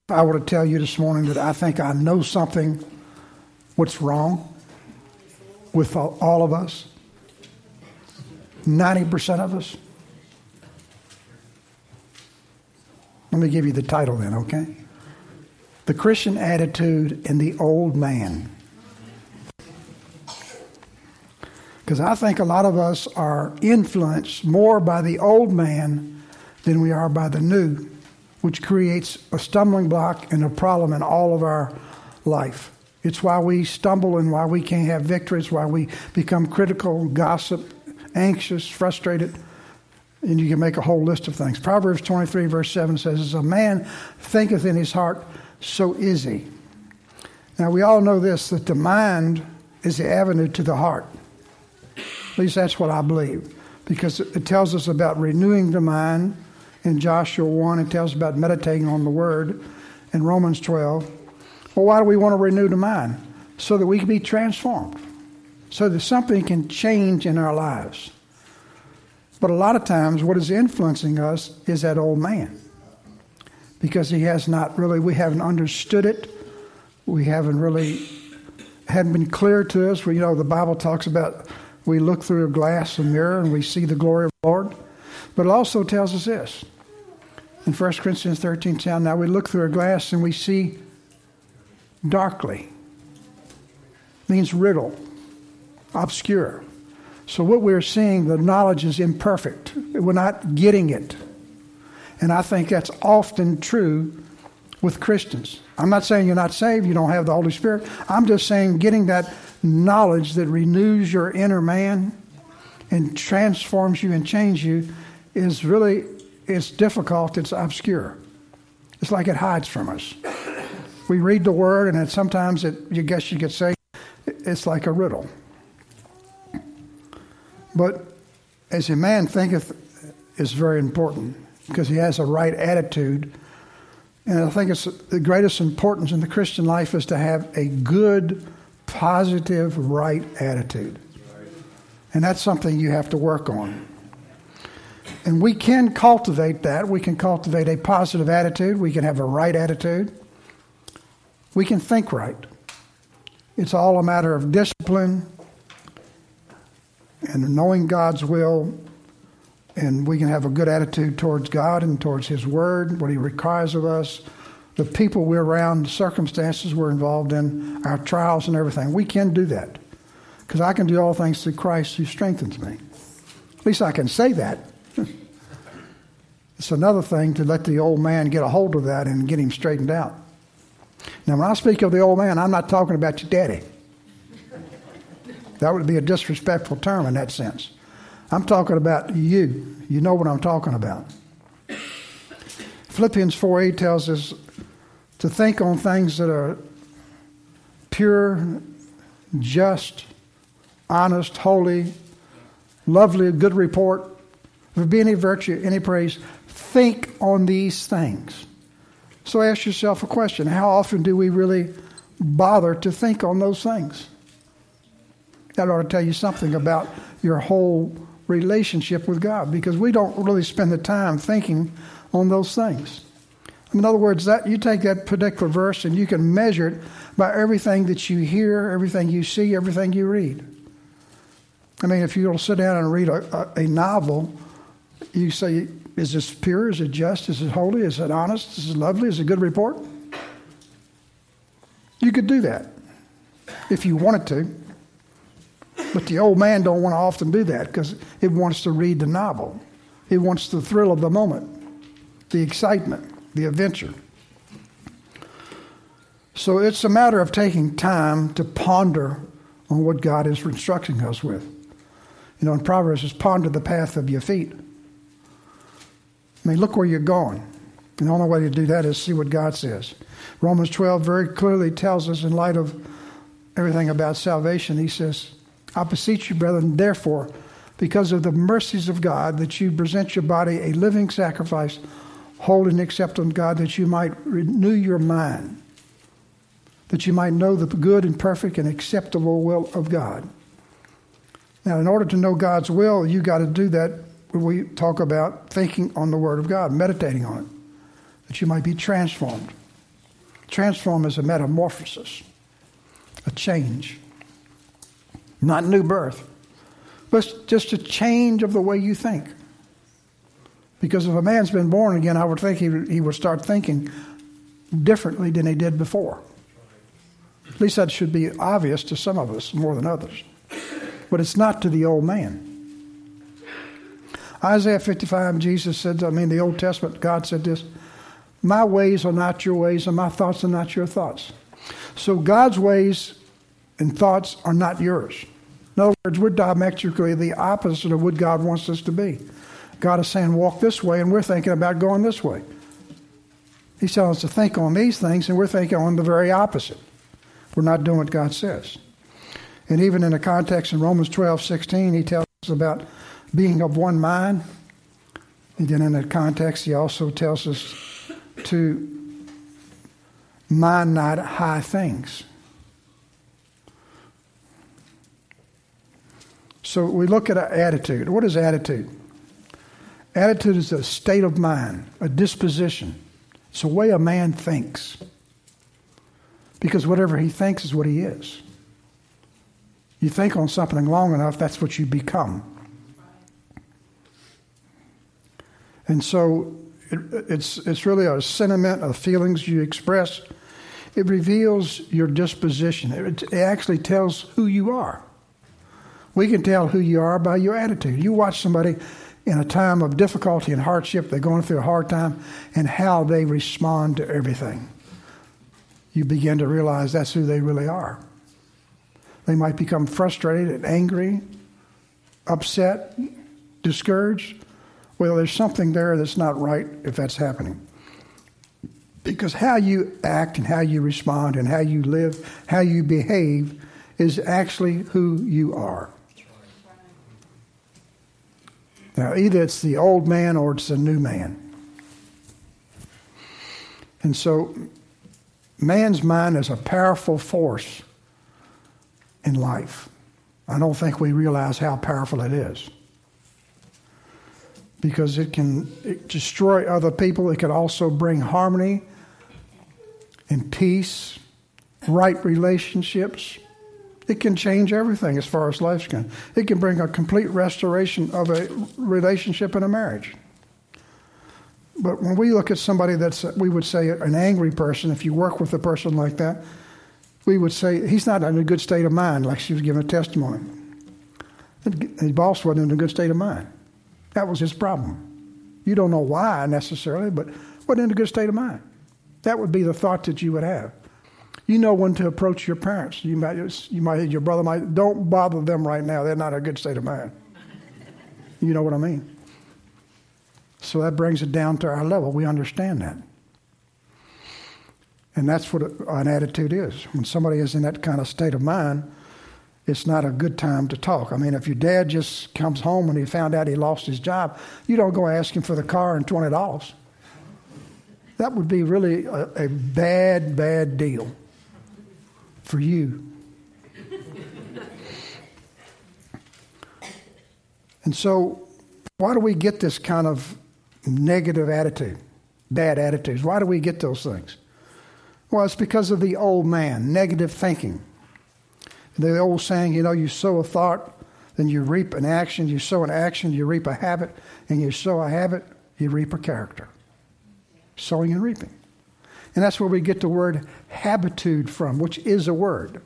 If I were to tell you this morning that I think I know something what's wrong with all of us, 90% of us. Let me give you the title then, okay? The Christian Attitude in the Old Man. Because I think a lot of us are influenced more by the old man than we are by the new, which creates a stumbling block and a problem in all of our life. It's why we stumble and why we can't have victories, why we become critical, gossip, anxious, frustrated, and you can make a whole list of things. Proverbs 23 verse 7 says, as a man thinketh in his heart, so is he. Now we all know this, that the mind is the avenue to the heart. At least that's what I believe, because it tells us about renewing the mind. In Joshua 1, it tells us about meditating on the Word. In Romans 12, well, why do we want to renew the mind? So that we can be transformed, so that something can change in our lives. But a lot of times what is influencing us is that old man, because we haven't understood it. We haven't been clear to us. The Bible talks about we look through a glass, a mirror, and we see the glory of the Lord. But it also tells us this. In 1 Corinthians 13:10, now we look through a glass and we see darkly. Means riddle, obscure. So what we're seeing, the knowledge is imperfect. We're not getting it. And I think that's often true with Christians. I'm not saying you're not saved, you don't have the Holy Spirit. I'm just saying getting that knowledge that renews your inner man and transforms you and changes you is really, it's difficult, it's obscure. It's like it hides from us. We read the Word and sometimes you could say, it's like a riddle. But as a man thinketh is very important because he has a right attitude. And I think it's the greatest importance in the Christian life is to have a good, positive, right attitude. And that's something you have to work on. And we can cultivate that. We can cultivate a positive attitude. We can have a right attitude. We can think right. It's all a matter of discipline and knowing God's will. And we can have a good attitude towards God and towards His Word, what He requires of us, the people we're around, the circumstances we're involved in, our trials and everything. We can do that. Because I can do all things through Christ who strengthens me. At least I can say that. It's another thing to let the old man get a hold of that and get him straightened out. Now, when I speak of the old man, I'm not talking about your daddy. That would be a disrespectful term in that sense. I'm talking about you. You know what I'm talking about. Philippians 4:8 tells us to think on things that are pure, just, honest, holy, lovely, a good report. If there be any virtue, any praise, think on these things. So ask yourself a question. How often do we really bother to think on those things? That ought to tell you something about your whole relationship with God, because we don't really spend the time thinking on those things. In other words, that you take that particular verse and you can measure it by everything that you hear, everything you see, everything you read. I mean, if you'll sit down and read a novel, you say, is this pure? Is it just? Is it holy? Is it honest? Is it lovely? Is it a good report? You could do that if you wanted to. But the old man don't want to often do that because it wants to read the novel. It wants the thrill of the moment, the excitement, the adventure. So it's a matter of taking time to ponder on what God is instructing us with. In Proverbs, it's ponder the path of your feet. I mean, look where you're going. And the only way to do that is see what God says. Romans 12 very clearly tells us, in light of everything about salvation, he says, I beseech you, brethren, therefore, because of the mercies of God, that you present your body a living sacrifice, holy and acceptable to God, that you might renew your mind, that you might know the good and perfect and acceptable will of God. Now, in order to know God's will, you got to do that when we talk about thinking on the Word of God, meditating on it, that you might be transformed. Transform is a metamorphosis, a change. Not new birth, but just a change of the way you think. Because if a man's been born again, I would think he would start thinking differently than he did before. At least that should be obvious to some of us more than others. But it's not to the old man. Isaiah 55, Jesus said, the Old Testament, God said this, my ways are not your ways and my thoughts are not your thoughts. So God's ways and thoughts are not yours. In other words, we're diametrically the opposite of what God wants us to be. God is saying, walk this way, and we're thinking about going this way. He's telling us to think on these things, and we're thinking on the very opposite. We're not doing what God says. And even in the context in Romans 12:16, he tells us about being of one mind. And then in that context, he also tells us to mind not high things. So we look at our attitude. What is attitude? Attitude is a state of mind, a disposition. It's the way a man thinks. Because whatever he thinks is what he is. You think on something long enough, that's what you become. And so it's really a sentiment of feelings you express. It reveals your disposition. It actually tells who you are. We can tell who you are by your attitude. You watch somebody in a time of difficulty and hardship, they're going through a hard time, and how they respond to everything. You begin to realize that's who they really are. They might become frustrated, angry, upset, discouraged. Well, there's something there that's not right if that's happening. Because how you act and how you respond and how you live, how you behave is actually who you are. Now, either it's the old man or it's the new man. And so, man's mind is a powerful force in life. I don't think we realize how powerful it is. Because it can destroy other people. It can also bring harmony and peace, right relationships. It can change everything as far as life's concerned. It can bring a complete restoration of a relationship in a marriage. But when we look at somebody we would say an angry person, if you work with a person like that, we would say he's not in a good state of mind, like she was giving a testimony. His boss wasn't in a good state of mind. That was his problem. You don't know why necessarily, but wasn't in a good state of mind. That would be the thought that you would have. You know when to approach your parents. Your brother might, don't bother them right now. They're not in a good state of mind. You know what I mean? So that brings it down to our level. We understand that. And that's what an attitude is. When somebody is in that kind of state of mind, it's not a good time to talk. I mean, if your dad just comes home and he found out he lost his job, you don't go ask him for the car and $20. That would be really a bad deal for you. And so, why do we get this kind of negative attitude, bad attitudes? Why do we get those things? Well, it's because of the old man, negative thinking. The old saying, you sow a thought, then you reap an action. You sow an action, you reap a habit. And you sow a habit, you reap a character. Sowing and reaping. And that's where we get the word habitude from, which is a word.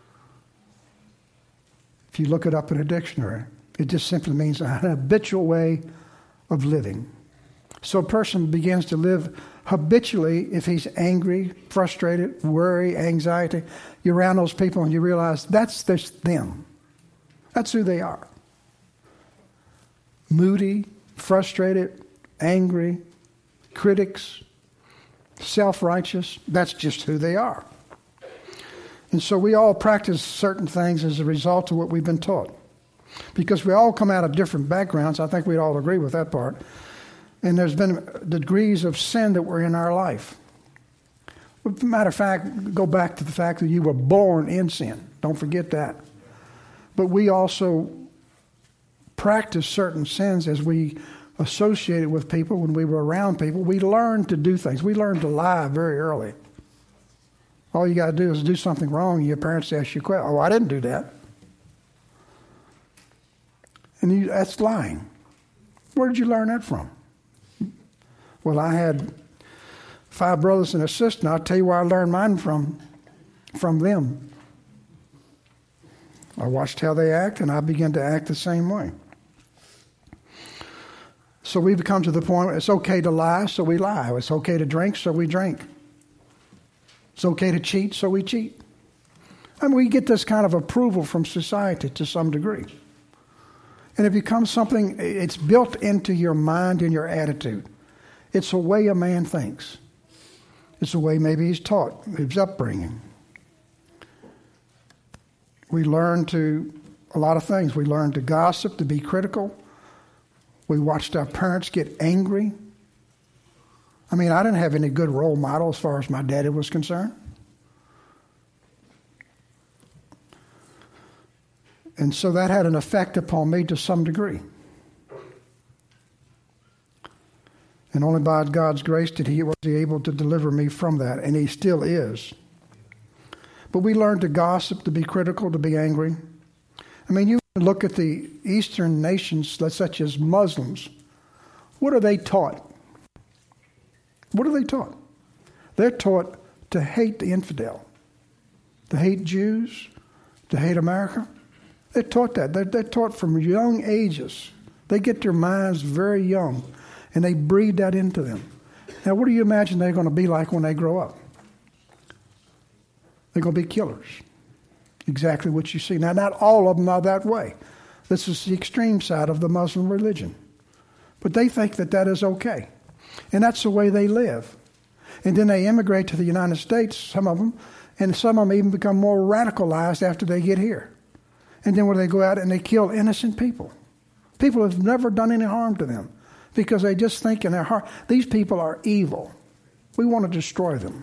If you look it up in a dictionary, it just simply means an habitual way of living. So a person begins to live habitually if he's angry, frustrated, worry, anxiety. You're around those people and you realize that's just them. That's who they are. Moody, frustrated, angry, critics, self-righteous, that's just who they are. And so we all practice certain things as a result of what we've been taught. Because we all come out of different backgrounds. I think we'd all agree with that part. And there's been degrees of sin that were in our life. As a matter of fact, go back to the fact that you were born in sin. Don't forget that. But we also practice certain sins as we associated with people, when we were around people. We learned to do things. We learned to lie very early. All you got to do is do something wrong, and your parents ask you, "Oh, I didn't do that." And that's lying. Where did you learn that from? Well, I had 5 brothers and a sister, and I'll tell you where I learned mine from them. I watched how they act, and I began to act the same way. So we become to the point where it's okay to lie, so we lie. It's okay to drink, so we drink. It's okay to cheat, so we cheat. And we get this kind of approval from society to some degree. And it becomes something, it's built into your mind and your attitude. It's a way a man thinks. It's a way maybe he's taught, his upbringing. We learn a lot of things. We learn to gossip, to be critical. We watched our parents get angry. I mean, I didn't have any good role model as far as my daddy was concerned. And so that had an effect upon me to some degree. And only by God's grace was he able to deliver me from that, and he still is. But we learn to gossip, to be critical, to be angry. I mean, you look at the Eastern nations, such as Muslims. What are they taught? What are they taught? They're taught to hate the infidel, to hate Jews, to hate America. They're taught that. They're taught from young ages. They get their minds very young, and they breed that into them. Now, what do you imagine they're going to be like when they grow up? They're going to be killers. Exactly what you see. Now, not all of them are that way. This is the extreme side of the Muslim religion. But they think that that is okay. And that's the way they live. And then they immigrate to the United States, some of them, and some of them even become more radicalized after they get here. And then when they go out and they kill innocent people. People have never done any harm to them because they just think in their heart, these people are evil. We want to destroy them.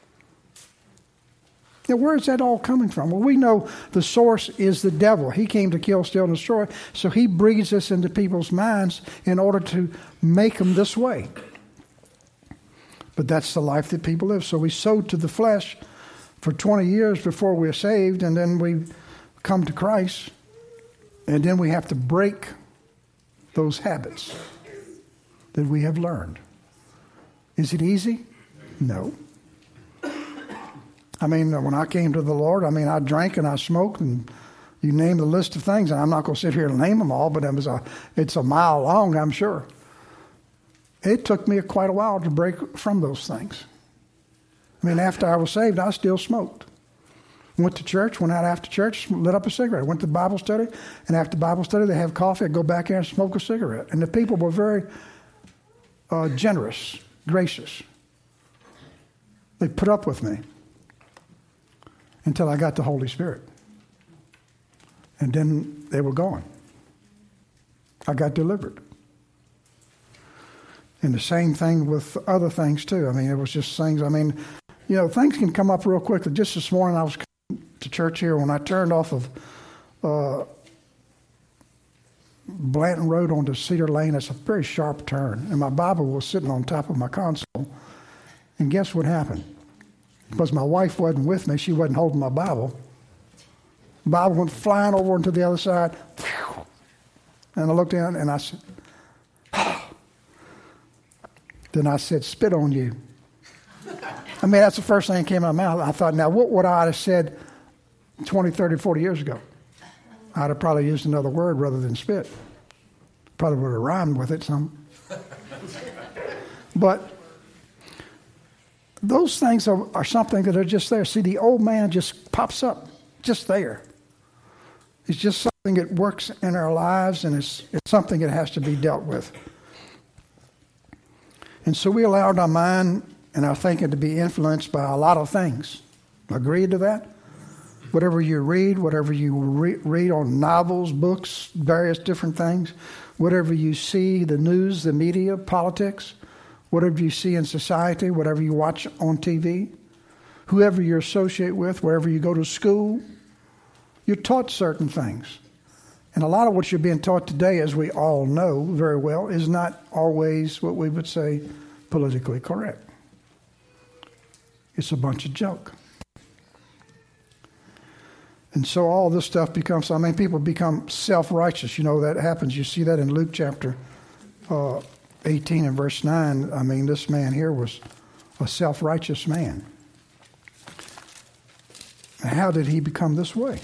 Now, where is that all coming from? Well, we know the source is the devil. He came to kill, steal, and destroy. So he breathes this into people's minds in order to make them this way. But that's the life that people live. So we sow to the flesh for 20 years before we're saved, and then we come to Christ, and then we have to break those habits that we have learned. Is it easy? No. I mean, when I came to the Lord, I drank and I smoked, and you name the list of things, and I'm not going to sit here and name them all, but it's a mile long, I'm sure. It took me quite a while to break from those things. I mean, after I was saved, I still smoked. Went to church, went out after church, lit up a cigarette. Went to Bible study, and after Bible study, they have coffee. I'd go back in and smoke a cigarette. And the people were very generous, gracious. They put up with me until I got the Holy Spirit. And then they were gone. I got delivered. And the same thing with other things, too. I mean, it was just things, things can come up real quickly. Just this morning, I was to church here when I turned off of Blanton Road onto Cedar Lane. It's a very sharp turn, and my Bible was sitting on top of my console. And guess what happened? Because my wife wasn't with me, she wasn't holding my Bible. The Bible went flying over into the other side, and I looked down and I said, then I said, "Spit on you." That's the first thing that came out of my mouth. I thought, now what would I have said 20, 30, 40 years ago? I'd have probably used another word rather than spit. Probably would have rhymed with it some. But those things are something that are just there. See, the old man just pops up, just there. It's just something that works in our lives, and it's something that has to be dealt with. And so we allowed our mind and our thinking to be influenced by a lot of things. Agree to that? Whatever you read, read on novels, books, various different things, whatever you see, the news, the media, politics, whatever you see in society, whatever you watch on TV, whoever you associate with, wherever you go to school, you're taught certain things. And a lot of what you're being taught today, as we all know very well, is not always what we would say politically correct. It's a bunch of junk. And so all this stuff becomes, people become self-righteous. You know, that happens. You see that in Luke chapter 18 and verse 9. This man here was a self-righteous man. How did he become this way?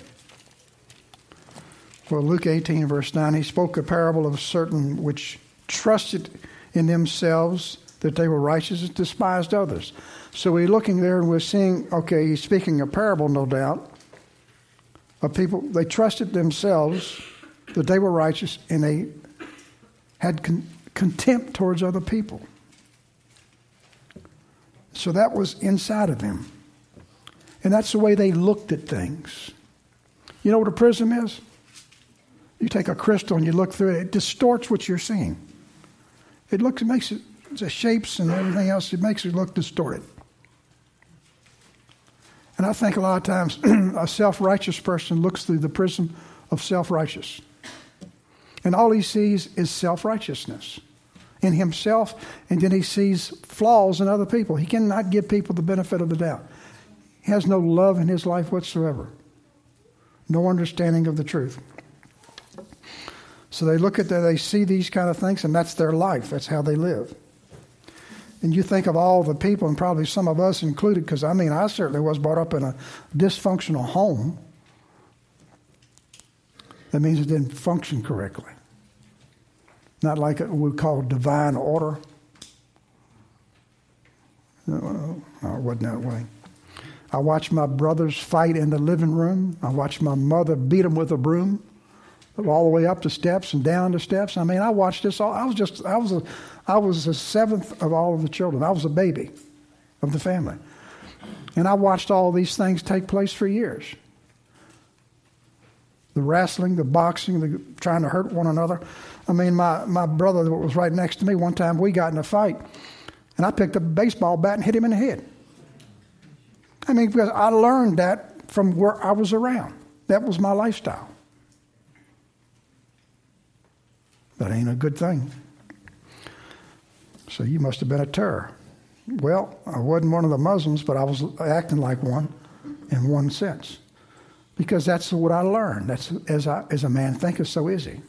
Well, Luke 18 verse 9, he spoke a parable of certain which trusted in themselves that they were righteous and despised others. So we're looking there and we're seeing, okay, he's speaking a parable, no doubt, of people. They trusted themselves that they were righteous and they had contempt towards other people. So that was inside of them. And that's the way they looked at things. You know what a prism is? You take a crystal and you look through it, it distorts what you're seeing. It makes it, the shapes and everything else, it makes it look distorted. And I think a lot of times a self-righteous person looks through the prism of self-righteous. And all he sees is self-righteousness in himself, and then he sees flaws in other people. He cannot give people the benefit of the doubt. He has no love in his life whatsoever. No understanding of the truth. So they look at that, they see these kind of things, and that's their life. That's how they live. And you think of all the people, and probably some of us included, because I certainly was brought up in a dysfunctional home. That means it didn't function correctly. Not like what we call divine order. No, it wasn't that way. I watched my brothers fight in the living room. I watched my mother beat them with a broom, all the way up the steps and down the steps. I watched this all. I was the seventh of all of the children. I was a baby of the family. And I watched all these things take place for years. The wrestling, the boxing, the trying to hurt one another. My brother that was right next to me, one time we got in a fight, and I picked up a baseball bat and hit him in the head. Because I learned that from where I was around. That was my lifestyle. That ain't a good thing. So you must have been a terror. Well, I wasn't one of the Muslims, but I was acting like one in one sense. Because that's what I learned. That's as a man thinketh, so is he.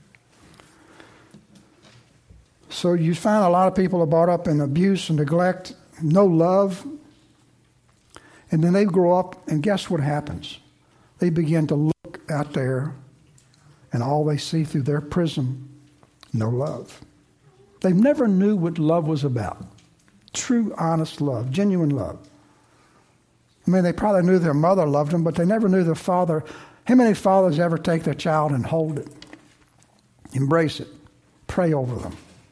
So you find a lot of people are brought up in abuse and neglect, no love. And then they grow up, and guess what happens? They begin to look out there, and all they see through their prism, no love. They never knew what love was about. True, honest love, genuine love. They probably knew their mother loved them, but they never knew their father. How many fathers ever take their child and hold it, embrace it, pray over them,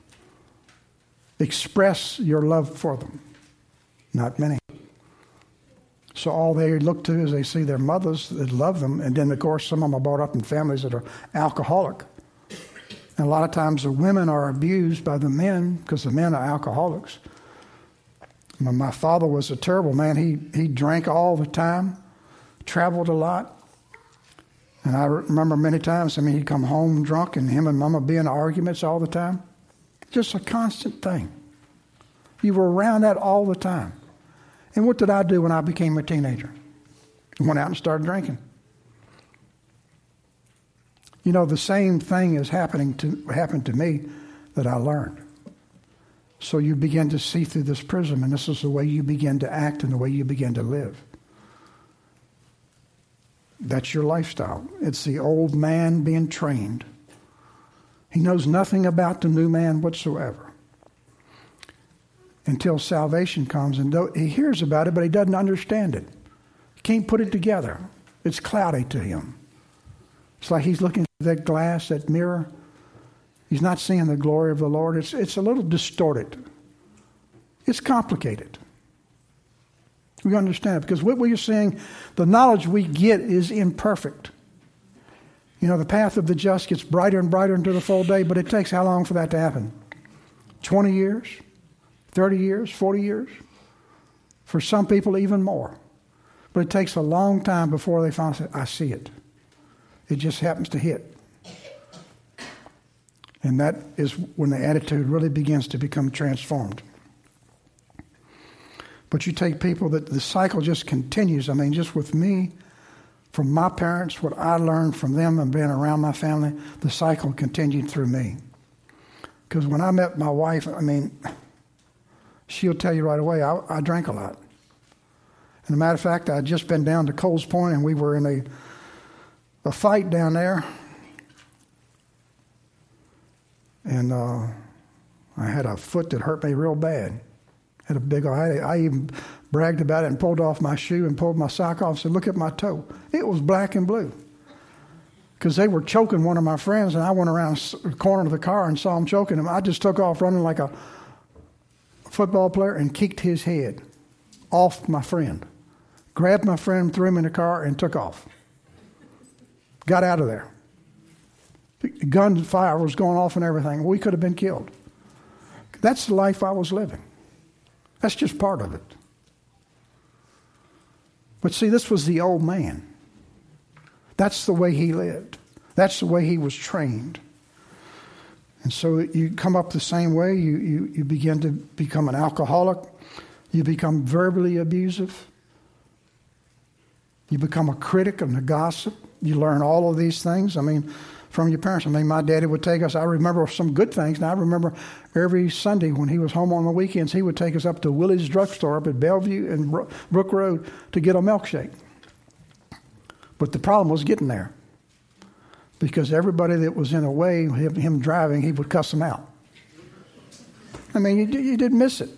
express your love for them? Not many. So all they look to is they see their mothers that love them, and then, of course, some of them are brought up in families that are alcoholic. And a lot of times the women are abused by the men because the men are alcoholics. My father was a terrible man. He drank all the time, traveled a lot. And I remember many times, he'd come home drunk and him and Mama be in arguments all the time. Just a constant thing. You were around that all the time. And what did I do when I became a teenager? I went out and started drinking. The same thing is happened to me that I learned. So you begin to see through this prism, and this is the way you begin to act and the way you begin to live. That's your lifestyle. It's the old man being trained. He knows nothing about the new man whatsoever until salvation comes, and he hears about it, but he doesn't understand it. He can't put it together. It's cloudy to him. It's like he's looking through that glass, that mirror. He's not seeing the glory of the Lord. It's a little distorted. It's complicated. We understand it because what we're seeing, the knowledge we get is imperfect. The path of the just gets brighter and brighter into the full day, but it takes how long for that to happen? 20 years? 30 years? 40 years? For some people, even more. But it takes a long time before they finally say, I see it. It just happens to hit. And that is when the attitude really begins to become transformed. But you take people that the cycle just continues. Just with me, from my parents, what I learned from them and being around my family, the cycle continued through me. Because when I met my wife, she'll tell you right away, I drank a lot. And as a matter of fact, I'd just been down to Coles Point, and we were in a fight down there. And I had a foot that hurt me real bad. I even bragged about it and pulled off my shoe and pulled my sock off and said, look at my toe. It was black and blue. Because they were choking one of my friends, and I went around the corner of the car and saw him choking him. I just took off running like a football player and kicked his head off my friend. Grabbed my friend, threw him in the car, and took off. Got out of there. Gunfire was going off and everything. We could have been killed. That's the life I was living. That's just part of it. But see, this was the old man. That's the way he lived. That's the way he was trained. And so you come up the same way. You begin to become an alcoholic. You become verbally abusive. You become a critic and a gossip. You learn all of these things. From your parents. My daddy would take us. I remember some good things. Now, I remember every Sunday when he was home on the weekends, he would take us up to Willie's drugstore up at Bellevue and Brook Road to get a milkshake. But the problem was getting there. Because everybody that was in a way, him driving, he would cuss them out. You didn't miss it.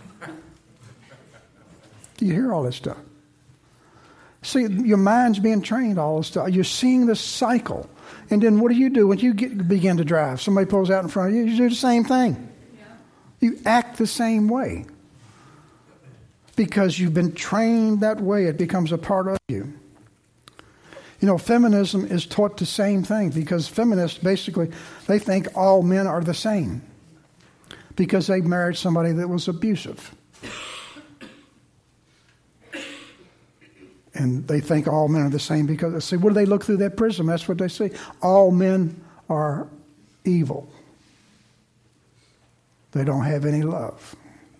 You hear all this stuff. See, your mind's being trained all this stuff. You're seeing this cycle. And then what do when you begin to drive? Somebody pulls out in front of you, you do the same thing. Yeah. You act the same way. Because you've been trained that way, it becomes a part of you. Feminism is taught the same thing, because feminists basically, they think all men are the same. Because they married somebody that was abusive. And they think all men are the same because they say, what do they look through that prism? That's what they say. All men are evil. They don't have any love.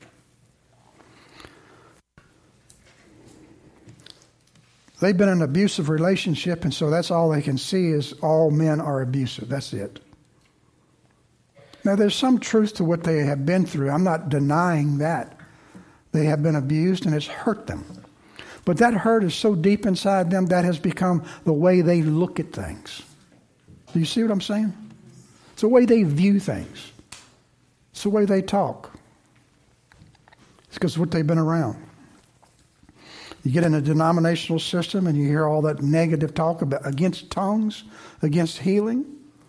They've been in an abusive relationship, and so that's all they can see is all men are abusive. That's it. Now, there's some truth to what they have been through. I'm not denying that. They have been abused, and it's hurt them. But that hurt is so deep inside them that has become the way they look at things. Do you see what I'm saying? It's the way they view things. It's the way they talk. It's because of what they've been around. You get in a denominational system and you hear all that negative talk against tongues, against healing,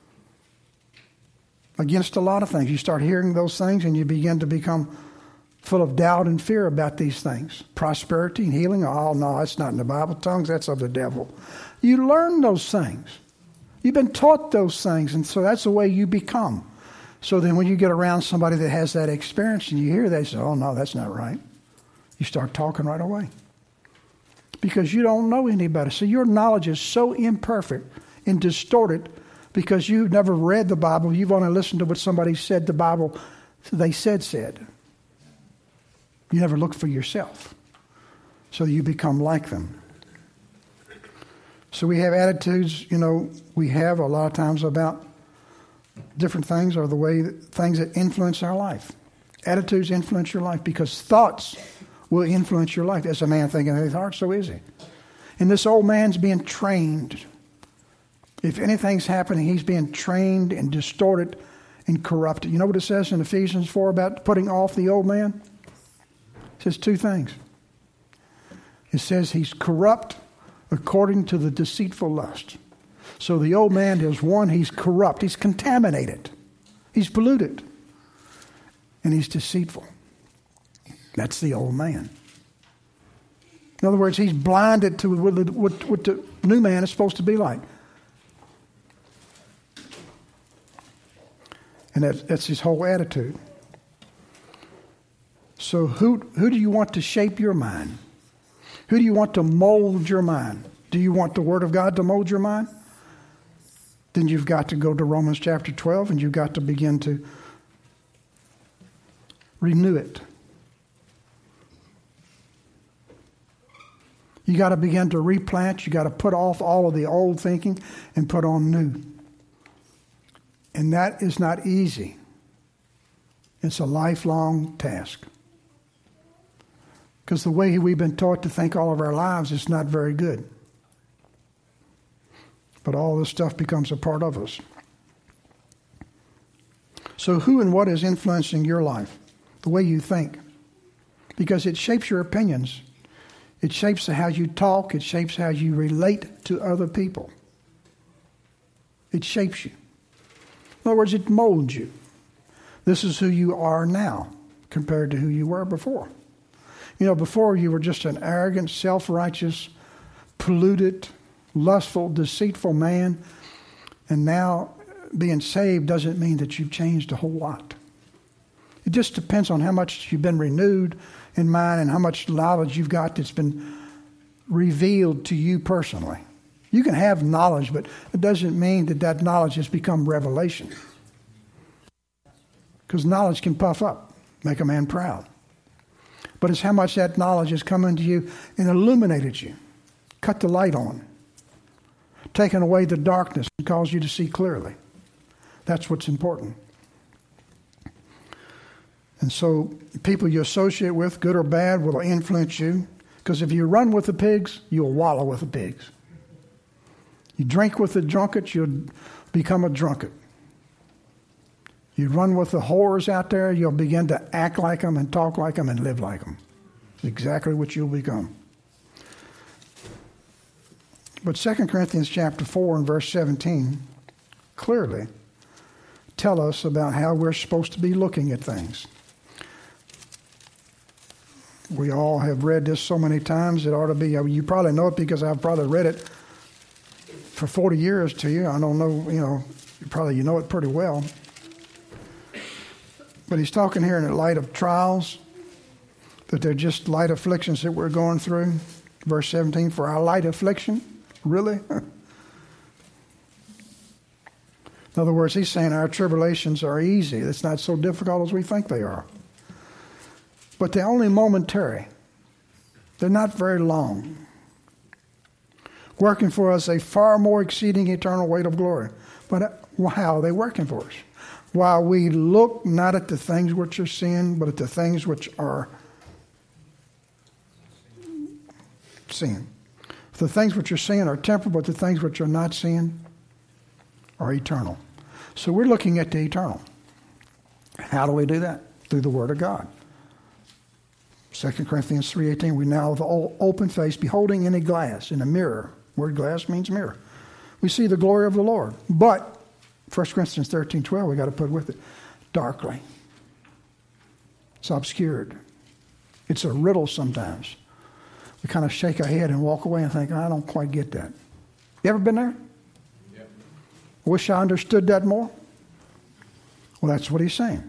against a lot of things. You start hearing those things and you begin to become full of doubt and fear about these things. Prosperity and healing, oh no, that's not in the Bible. Tongues, that's of the devil. You learn those things. You've been taught those things, and so that's the way you become. So then when you get around somebody that has that experience and you hear that, you say, oh no, that's not right. You start talking right away. Because you don't know any better. So your knowledge is so imperfect and distorted because you've never read the Bible. You've only listened to what somebody said the Bible, they said. You never look for yourself. So you become like them. So we have attitudes, we have a lot of times about different things or the way things that influence our life. Attitudes influence your life because thoughts will influence your life. As a man thinking in his heart, so is he. And this old man's being trained. If anything's happening, he's being trained and distorted and corrupted. You know what it says in Ephesians 4 about putting off the old man? It says two things. It says he's corrupt according to the deceitful lust. So the old man is one, he's corrupt. He's contaminated. He's polluted. And he's deceitful. That's the old man. In other words, he's blinded to what the new man is supposed to be like. And that's his whole attitude. So who do you want to shape your mind? Who do you want to mold your mind? Do you want the Word of God to mold your mind? Then you've got to go to Romans chapter 12 and you've got to begin to renew it. You got to begin to replant. You got to put off all of the old thinking and put on new. And that is not easy. It's a lifelong task. Because the way we've been taught to think all of our lives is not very good. But all this stuff becomes a part of us. So who and what is influencing your life? The way you think. Because it shapes your opinions. It shapes how you talk. It shapes how you relate to other people. It shapes you. In other words, it molds you. This is who you are now compared to who you were before. You know, before you were just an arrogant, self-righteous, polluted, lustful, deceitful man. And now being saved doesn't mean that you've changed a whole lot. It just depends on how much you've been renewed in mind and how much knowledge you've got that's been revealed to you personally. You can have knowledge, but it doesn't mean that that knowledge has become revelation. Because knowledge can puff up, make a man proud. But it's how much that knowledge has come into you and illuminated you, cut the light on, taken away the darkness and caused you to see clearly. That's what's important. And so people you associate with, good or bad, will influence you. Because if you run with the pigs, you'll wallow with the pigs. You drink with the drunkards, you'll become a drunkard. You run with the whores out there, you'll begin to act like them and talk like them and live like them. It's exactly what you'll become. But 2 Corinthians chapter 4 and verse 17 clearly tell us about how we're supposed to be looking at things. We all have read this so many times, it ought to be, you probably know it because I've probably read it for 40 years to you. I don't know, you know it pretty well. But he's talking here in the light of trials, that they're just light afflictions that we're going through. Verse 17, for our light affliction, really? In other words, he's saying our tribulations are easy. It's not so difficult as we think they are. But they're only momentary. They're not very long. Working for us a far more exceeding eternal weight of glory. But how are they working for us? While we look not at the things which are seen, but at the things which are seen. The things which are seen are temporal, but the things which are not seen are eternal. So we're looking at the eternal. How do we do that? Through the Word of God. 2 Corinthians 3:18, we now with open face, beholding in a glass, in a mirror. Word glass means mirror. We see the glory of the Lord. But 1 Corinthians 13:12, we got to put with it, darkly. It's obscured. It's a riddle sometimes. We kind of shake our head and walk away and think, I don't quite get that. You ever been there? Yep. Wish I understood that more? Well, that's what he's saying.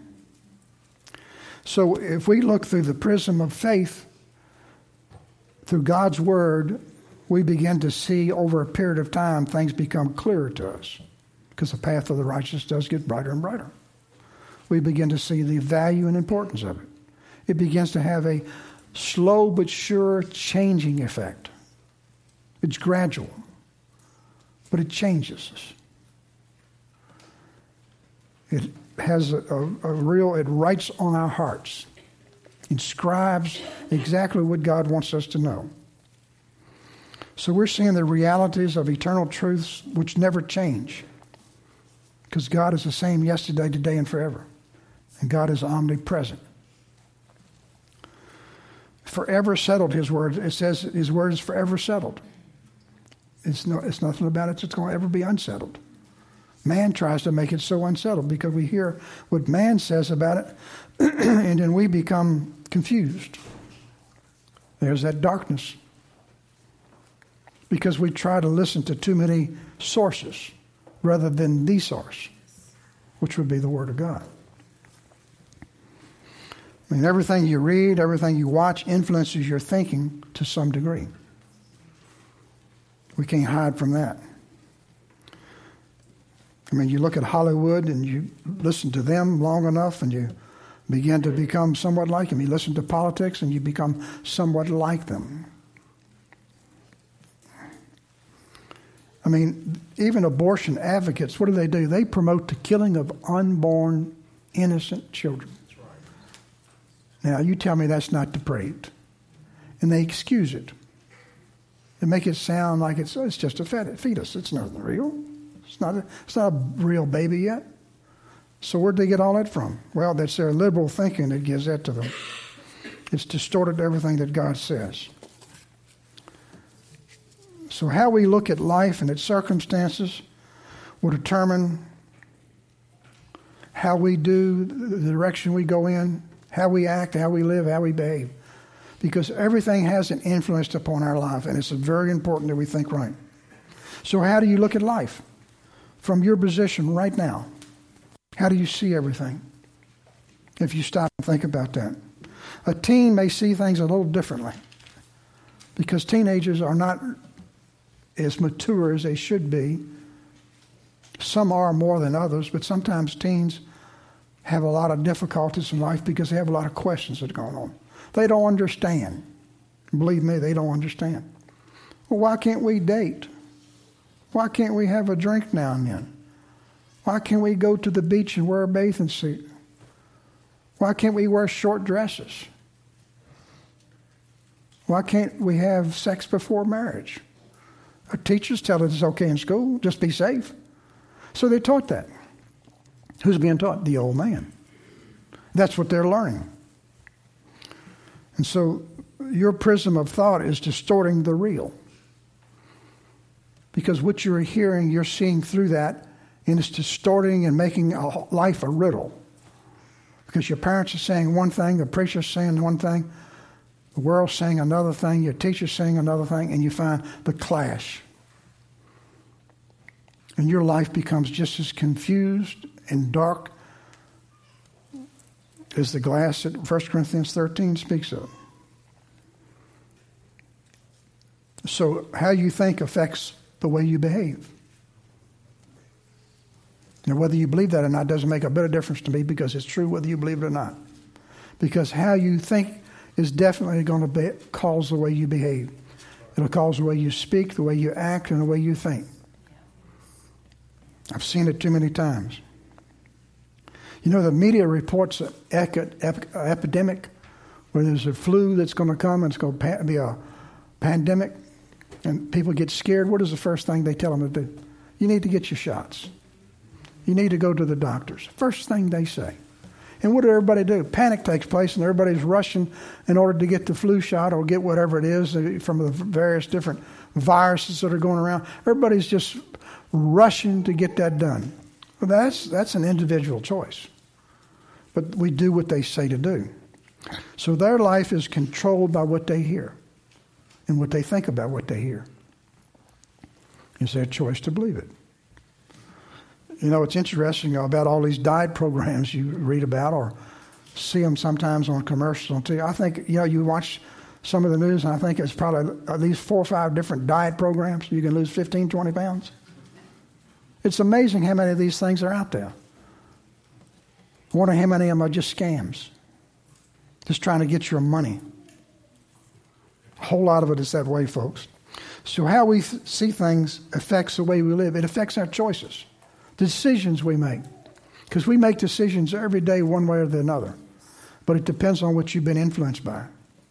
So if we look through the prism of faith, through God's Word, we begin to see over a period of time things become clearer to us. Because the path of the righteous does get brighter and brighter. We begin to see the value and importance of it. It begins to have a slow but sure changing effect. It's gradual, but it changes us. It has a real, it writes on our hearts, inscribes exactly what God wants us to know. So we're seeing the realities of eternal truths which never change. Because God is the same yesterday, today, and forever. And God is omnipresent. Forever settled, his word. It says his word is forever settled. It's nothing about it that's going to ever be unsettled. Man tries to make it so unsettled because we hear what man says about it, and then we become confused. There's that darkness. Because we try to listen to too many sources rather than the source, which would be the Word of God. I mean, everything you read, everything you watch influences your thinking to some degree. We can't hide from that. I mean, you look at Hollywood and you listen to them long enough and you begin to become somewhat like them. You listen to politics and you become somewhat like them. I mean, even abortion advocates, what do? They promote the killing of unborn, innocent children. That's right. Now, you tell me that's not depraved. And they excuse it. They make it sound like it's just a fetus. It's not real. It's not a real baby yet. So where'd they get all that from? Well, that's their liberal thinking that gives that to them. It's distorted everything that God says. So how we look at life and its circumstances will determine how we do, the direction we go in, how we act, how we live, how we behave. Because everything has an influence upon our life, and it's very important that we think right. So how do you look at life? From your position right now, how do you see everything? If you stop and think about that. A teen may see things a little differently because teenagers are not as mature as they should be. Some are more than others, but sometimes teens have a lot of difficulties in life because they have a lot of questions that are going on. They don't understand. Believe me, they don't understand. Well, why can't we date? Why can't we have a drink now and then? Why can't we go to the beach and wear a bathing suit? Why can't we wear short dresses? Why can't we have sex before marriage? Our teachers tell us it's okay in school, just be safe. So they taught that. Who's being taught? The old man. That's what they're learning. And so your prism of thought is distorting the real. Because what you're hearing, you're seeing through that, and it's distorting and making life a riddle. Because your parents are saying one thing, the preacher's saying one thing, the world's saying another thing, your teacher's saying another thing, and you find the clash. And your life becomes just as confused and dark as the glass that 1 Corinthians 13 speaks of. So how you think affects the way you behave. Now, whether you believe that or not doesn't make a bit of difference to me because it's true whether you believe it or not. Because how you think is definitely going to cause the way you behave. It'll cause the way you speak, the way you act, and the way you think. I've seen it too many times. You know, the media reports an epidemic where there's a flu that's going to come and it's going to be a pandemic and people get scared. What is the first thing they tell them to do? You need to get your shots. You need to go to the doctors. First thing they say. And what do everybody do? Panic takes place and everybody's rushing in order to get the flu shot or get whatever it is from the various different viruses that are going around. Everybody's just rushing to get that done. Well, that's an individual choice. But we do what they say to do. So their life is controlled by what they hear and what they think about what they hear. It's their choice to believe it. You know, it's interesting about all these diet programs you read about or see them sometimes on commercials on TV. I think, you watch some of the news, and I think it's probably at least 4 or 5 different diet programs. You can lose 15, 20 pounds. It's amazing how many of these things are out there. I wonder how many of them are just scams. Just trying to get your money. A whole lot of it is that way, folks. So how we see things affects the way we live. It affects our choices. The decisions we make. Because we make decisions every day one way or the other. But it depends on what you've been influenced by.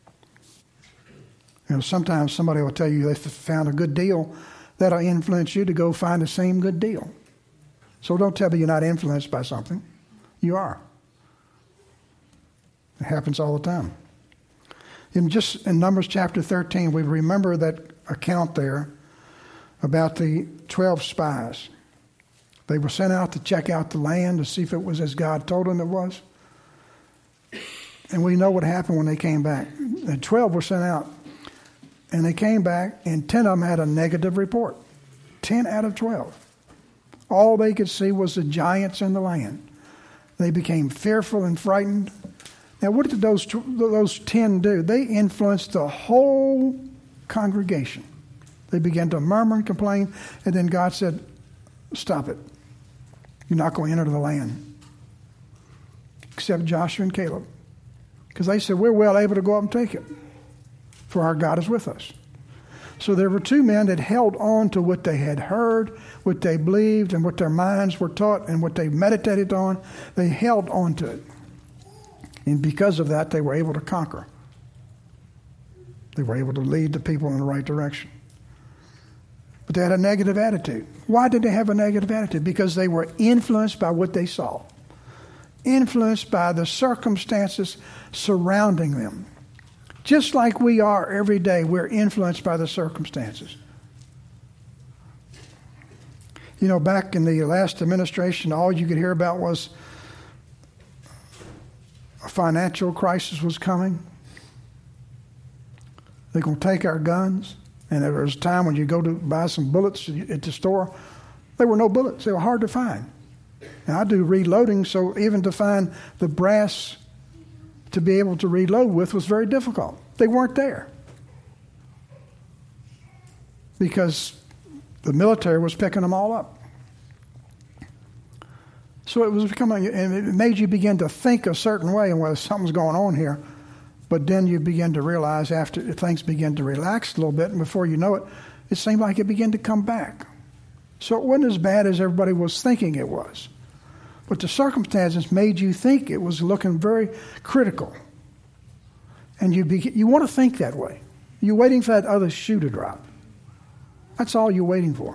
Sometimes somebody will tell you they found a good deal. That'll influence you to go find the same good deal. So don't tell me you're not influenced by something. You are. It happens all the time. Just in Numbers chapter 13, we remember that account there about the 12 spies. They were sent out to check out the land to see if it was as God told them it was. And we know what happened when they came back. The 12 were sent out. And they came back, and 10 of them had a negative report. 10 out of 12. All they could see was the giants in the land. They became fearful and frightened. Now, what did those 10 do? They influenced the whole congregation. They began to murmur and complain, and then God said, stop it. You're not going to enter the land. Except Joshua and Caleb. Because they said, we're well able to go up and take it. For our God is with us. So there were two men that held on to what they had heard, what they believed, and what their minds were taught, and what they meditated on. They held on to it. And because of that, they were able to conquer. They were able to lead the people in the right direction. But they had a negative attitude. Why did they have a negative attitude? Because they were influenced by what they saw. Influenced by the circumstances surrounding them. Just like we are every day, we're influenced by the circumstances. You know, back in the last administration, all you could hear about was a financial crisis was coming. They're going to take our guns. And there was a time when you go to buy some bullets at the store, there were no bullets. They were hard to find. And I do reloading, so even to find the brass to be able to reload with was very difficult. They weren't there. Because the military was picking them all up. So it was becoming, and it made you begin to think a certain way, and well, something's going on here. But then you begin to realize after things begin to relax a little bit, and before you know it, it seemed like it began to come back. So it wasn't as bad as everybody was thinking it was. But the circumstances made you think it was looking very critical. And you want to think that way. You're waiting for that other shoe to drop. That's all you're waiting for.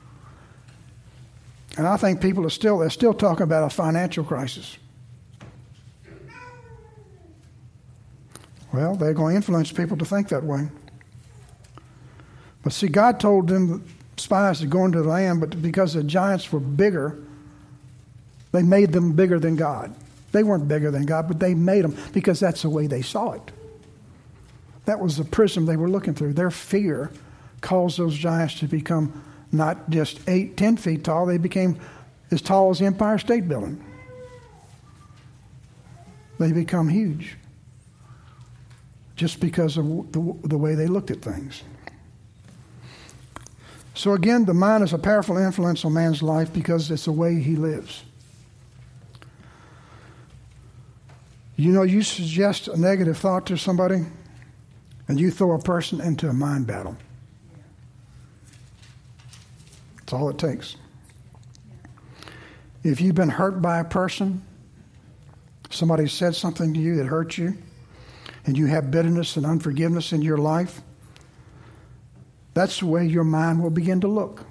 And I think people are still talking about a financial crisis. Well, they're going to influence people to think that way. But see, God told them, the spies, to go into the land, but because the giants were bigger, they made them bigger than God. They weren't bigger than God, but they made them because that's the way they saw it. That was the prism they were looking through. Their fear caused those giants to become not just 8-10 feet tall, they became as tall as the Empire State Building. They become huge just because of the way they looked at things. So again, the mind is a powerful influence on man's life because it's the way he lives. You know, you suggest a negative thought to somebody, and you throw a person into a mind battle. That's all it takes. If you've been hurt by a person, somebody said something to you that hurt you, and you have bitterness and unforgiveness in your life, that's the way your mind will begin to look.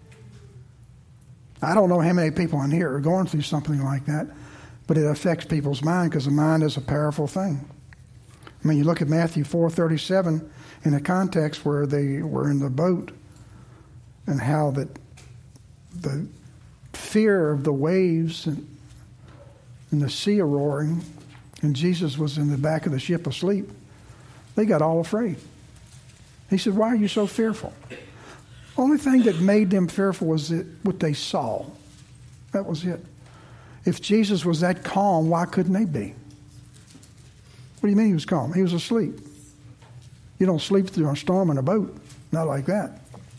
I don't know how many people in here are going through something like that, but it affects people's mind because the mind is a powerful thing. I mean, you look at Matthew 4:37 in the context where they were in the boat and how that the fear of the waves and the sea are roaring, and Jesus was in the back of the ship asleep. They got all afraid. He said, "Why are you so fearful?" Only thing that made them fearful was what they saw. That was it. If Jesus was that calm, why couldn't they be? What do you mean he was calm? He was asleep. You don't sleep through a storm in a boat. Not like that.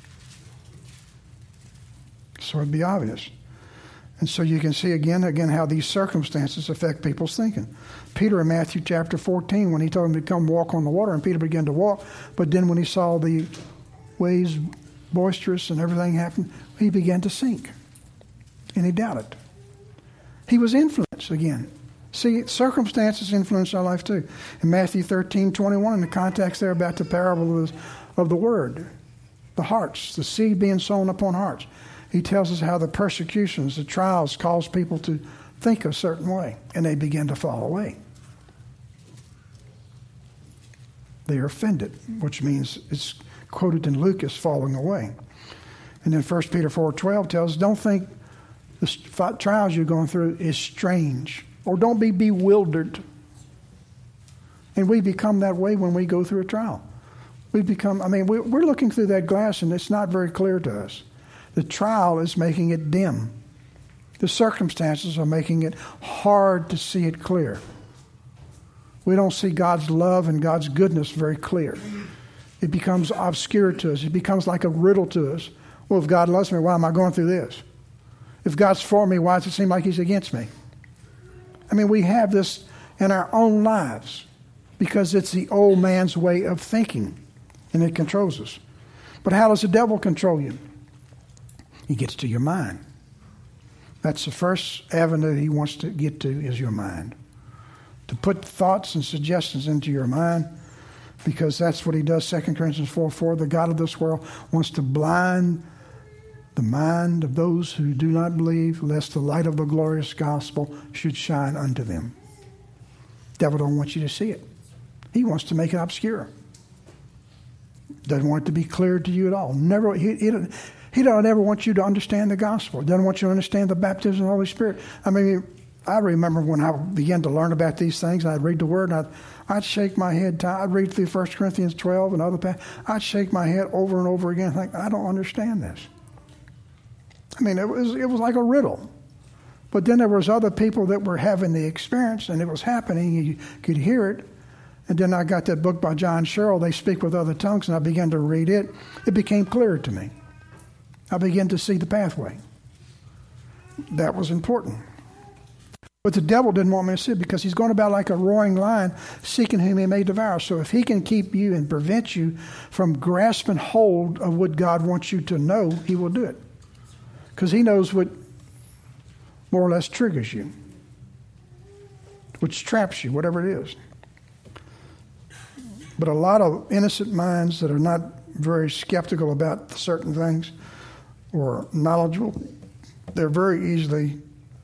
So it'd be obvious. And so you can see again how these circumstances affect people's thinking. Peter in Matthew chapter 14, when he told him to come walk on the water, and Peter began to walk, but then when he saw the waves boisterous and everything happen, he began to sink. And he doubted. He was influenced again. See, circumstances influence our life too. In Matthew 13:21, in the context there about the parable of the word, the hearts, the seed being sown upon hearts. He tells us how the persecutions, the trials cause people to think a certain way, and they begin to fall away. They are offended, which means it's quoted in Luke as falling away. And then 1 Peter 4:12 tells us, don't think the trials you're going through is strange, or don't be bewildered. And we become that way when we go through a trial. We're looking through that glass and it's not very clear to us. The trial is making it dim. The circumstances are making it hard to see it clear. We don't see God's love and God's goodness very clear. It becomes obscure to us. It becomes like a riddle to us. Well, if God loves me, why am I going through this? If God's for me, why does it seem like he's against me? I mean, we have this in our own lives because it's the old man's way of thinking, and it controls us. But how does the devil control you? He gets to your mind. That's the first avenue he wants to get to, is your mind. To put thoughts and suggestions into your mind, because that's what he does. 2 Corinthians 4:4, the God of this world wants to blind the mind of those who do not believe, lest the light of the glorious gospel should shine unto them. The devil don't want you to see it. He wants to make it obscure. Doesn't want it to be clear to you at all. Never. He don't ever want you to understand the gospel. He doesn't want you to understand the baptism of the Holy Spirit. I mean, I remember when I began to learn about these things, I'd read the Word, and I'd shake my head. I'd read through 1 Corinthians 12 and other passages. I'd shake my head over and over again, think, I don't understand this. I mean, it was like a riddle. But then there was other people that were having the experience, and it was happening. You could hear it. And then I got that book by John Sherrill, They Speak with Other Tongues, and I began to read it. It became clearer to me. I began to see the pathway. That was important. But the devil didn't want me to see it, because he's going about like a roaring lion, seeking whom he may devour. So if he can keep you and prevent you from grasping hold of what God wants you to know, he will do it. Because he knows what more or less triggers you, which traps you, whatever it is. But a lot of innocent minds that are not very skeptical about certain things or knowledgeable, they're very easily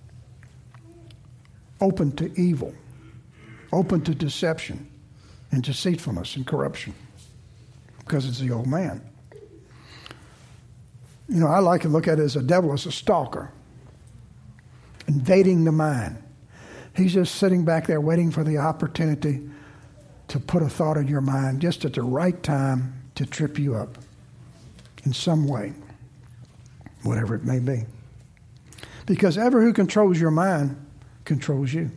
open to evil, open to deception and deceitfulness and corruption, because it's the old man. You know, I like to look at it as a devil as a stalker, invading the mind. He's just sitting back there waiting for the opportunity to put a thought in your mind just at the right time to trip you up in some way, whatever it may be. Because ever who controls your mind controls you.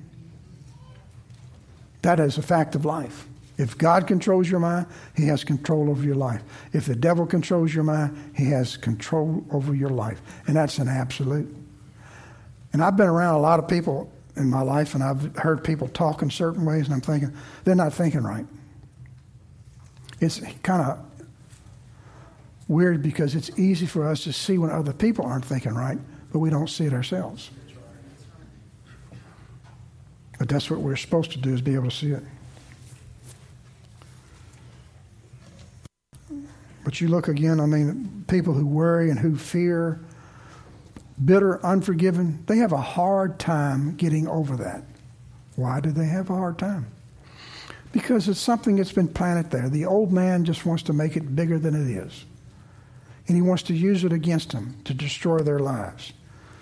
That is a fact of life. If God controls your mind, he has control over your life. If the devil controls your mind, he has control over your life. And that's an absolute. And I've been around a lot of people in my life, and I've heard people talk in certain ways, and I'm thinking, they're not thinking right. It's kind of weird, because it's easy for us to see when other people aren't thinking right, but we don't see it ourselves. But that's what we're supposed to do, is be able to see it. But you look again, I mean, people who worry and who fear, bitter, unforgiven, they have a hard time getting over that. Why do they have a hard time? Because it's something that's been planted there. The old man just wants to make it bigger than it is. And he wants to use it against them to destroy their lives.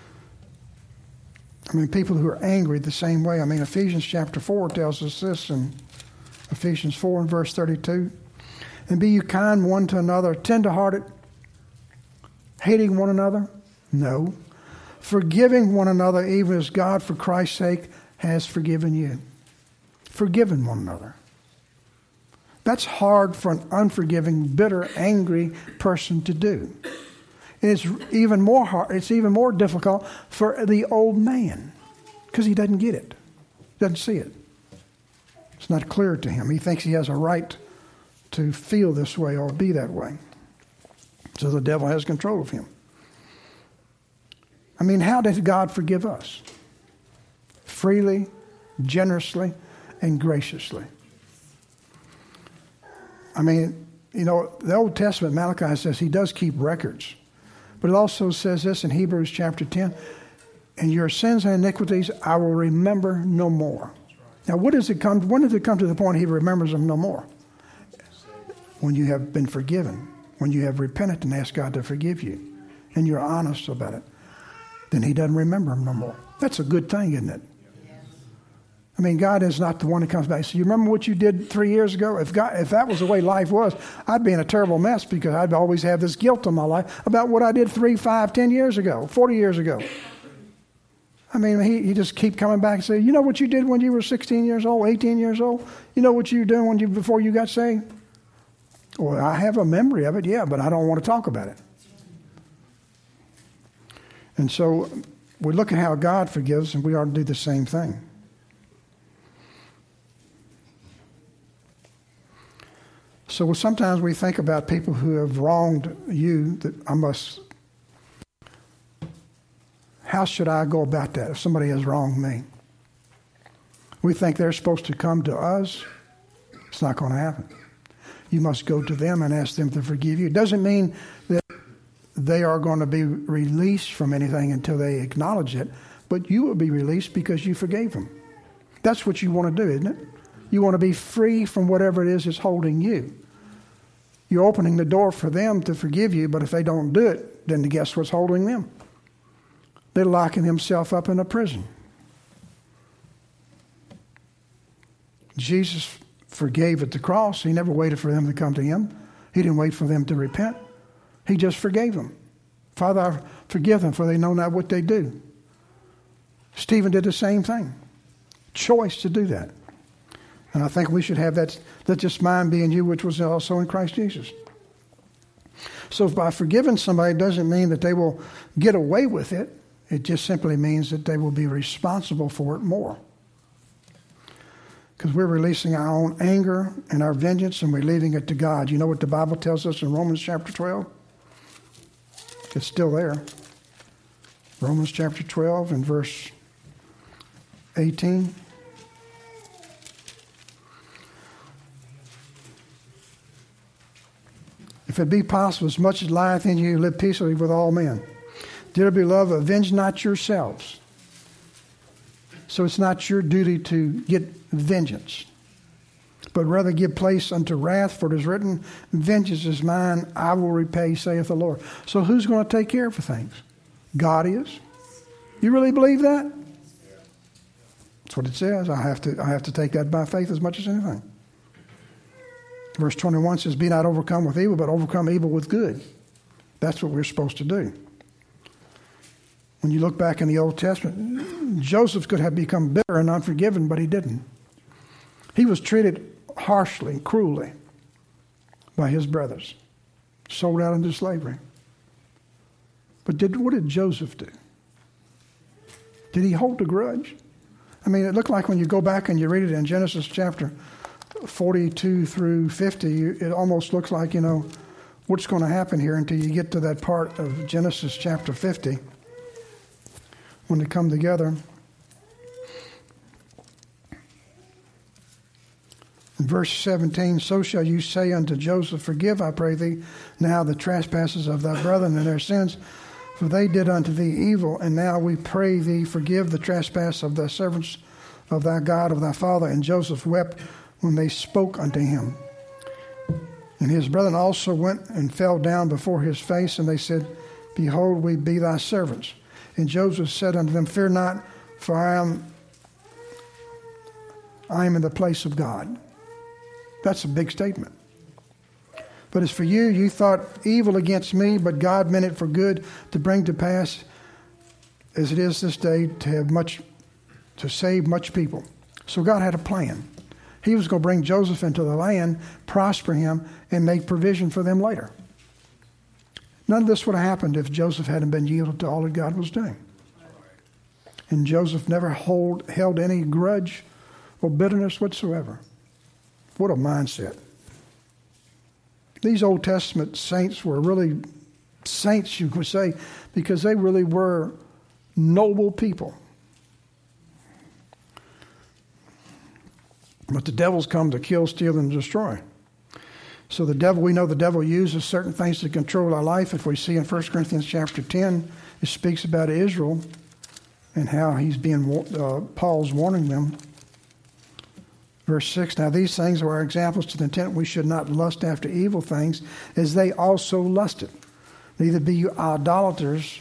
I mean, people who are angry the same way. I mean, Ephesians chapter 4 tells us this in Ephesians 4 and verse 32. And be you kind one to another, tenderhearted, hating one another? No. Forgiving one another, even as God, for Christ's sake, has forgiven you. Forgiving one another. That's hard for an unforgiving, bitter, angry person to do. And it's even more hard. It's even more difficult for the old man, because he doesn't get it, doesn't see it. It's not clear to him. He thinks he has a right to feel this way or be that way. So the devil has control of him. I mean, how did God forgive us? Freely, generously, and graciously. I mean, you know, the Old Testament, Malachi says he does keep records. But it also says this in Hebrews chapter 10, and your sins and iniquities I will remember no more. Now, when does it come to the point he remembers them no more? When you have been forgiven, when you have repented and asked God to forgive you, and you're honest about it, then he doesn't remember them no more. That's a good thing, isn't it? I mean, God is not the one that comes back. So you remember what you did 3 years ago? If that was the way life was, I'd be in a terrible mess, because I'd always have this guilt in my life about what I did 3, 5, 10 years ago, 40 years ago. I mean, he just keep coming back and say, you know what you did when you were 16 years old, 18 years old? You know what you were doing before you got saved? Well, I have a memory of it, yeah, but I don't want to talk about it. And so we look at how God forgives, and we ought to do the same thing. So sometimes we think about people who have wronged you, that how should I go about that if somebody has wronged me? We think they're supposed to come to us. It's not going to happen. You must go to them and ask them to forgive you. It doesn't mean that they are going to be released from anything until they acknowledge it, but you will be released because you forgave them. That's what you want to do, isn't it? You want to be free from whatever it is that's holding you. You're opening the door for them to forgive you, but if they don't do it, then guess what's holding them? They're locking themselves up in a prison. Jesus forgave at the cross. He never waited for them to come to him. He didn't wait for them to repent. He just forgave them. Father, I forgive them, for they know not what they do. Stephen did the same thing. Choice to do that. And I think we should have that, let this mind be in you, which was also in Christ Jesus. So by forgiving somebody doesn't mean that they will get away with it. It just simply means that they will be responsible for it more. Because we're releasing our own anger and our vengeance, and we're leaving it to God. You know what the Bible tells us in Romans chapter 12? It's still there. Romans chapter 12 and verse 18. If it be possible, as much as lieth in you, live peaceably with all men. Dear beloved, avenge not yourselves. So it's not your duty to get vengeance, but rather give place unto wrath, for it is written, vengeance is mine, I will repay, saith the Lord. So who's going to take care of things? God is. You really believe that? That's what it says. I have to take that by faith as much as anything. Verse 21 says, be not overcome with evil, but overcome evil with good. That's what we're supposed to do. When you look back in the Old Testament, Joseph could have become bitter and unforgiven, but he didn't. He was treated harshly, cruelly by his brothers, sold out into slavery. But what did Joseph do? Did he hold a grudge? I mean, it looked like when you go back and you read it in Genesis chapter 42 through 50, it almost looks like, what's going to happen here until you get to that part of Genesis chapter 50 when they come together. In verse 17, so shall you say unto Joseph, forgive, I pray thee, now the trespasses of thy brethren and their sins, for they did unto thee evil, and now we pray thee, forgive the trespass of thy servants of thy God, of thy father. And Joseph wept when they spoke unto him. And his brethren also went and fell down before his face, and they said, behold, we be thy servants. And Joseph said unto them, fear not, for I am in the place of God. That's a big statement. But as for you, you thought evil against me, but God meant it for good, to bring to pass, as it is this day, to save much people. So God had a plan. He was going to bring Joseph into the land, prosper him, and make provision for them later. None of this would have happened if Joseph hadn't been yielded to all that God was doing. And Joseph never held any grudge or bitterness whatsoever. What a mindset. These Old Testament saints were really saints, you could say, because they really were noble people. But the devil's come to kill, steal, and destroy. So we know the devil uses certain things to control our life. If we see in 1 Corinthians chapter 10, it speaks about Israel and how Paul's warning them. Verse 6, now these things are examples to the intent we should not lust after evil things, as they also lusted. Neither be you idolaters,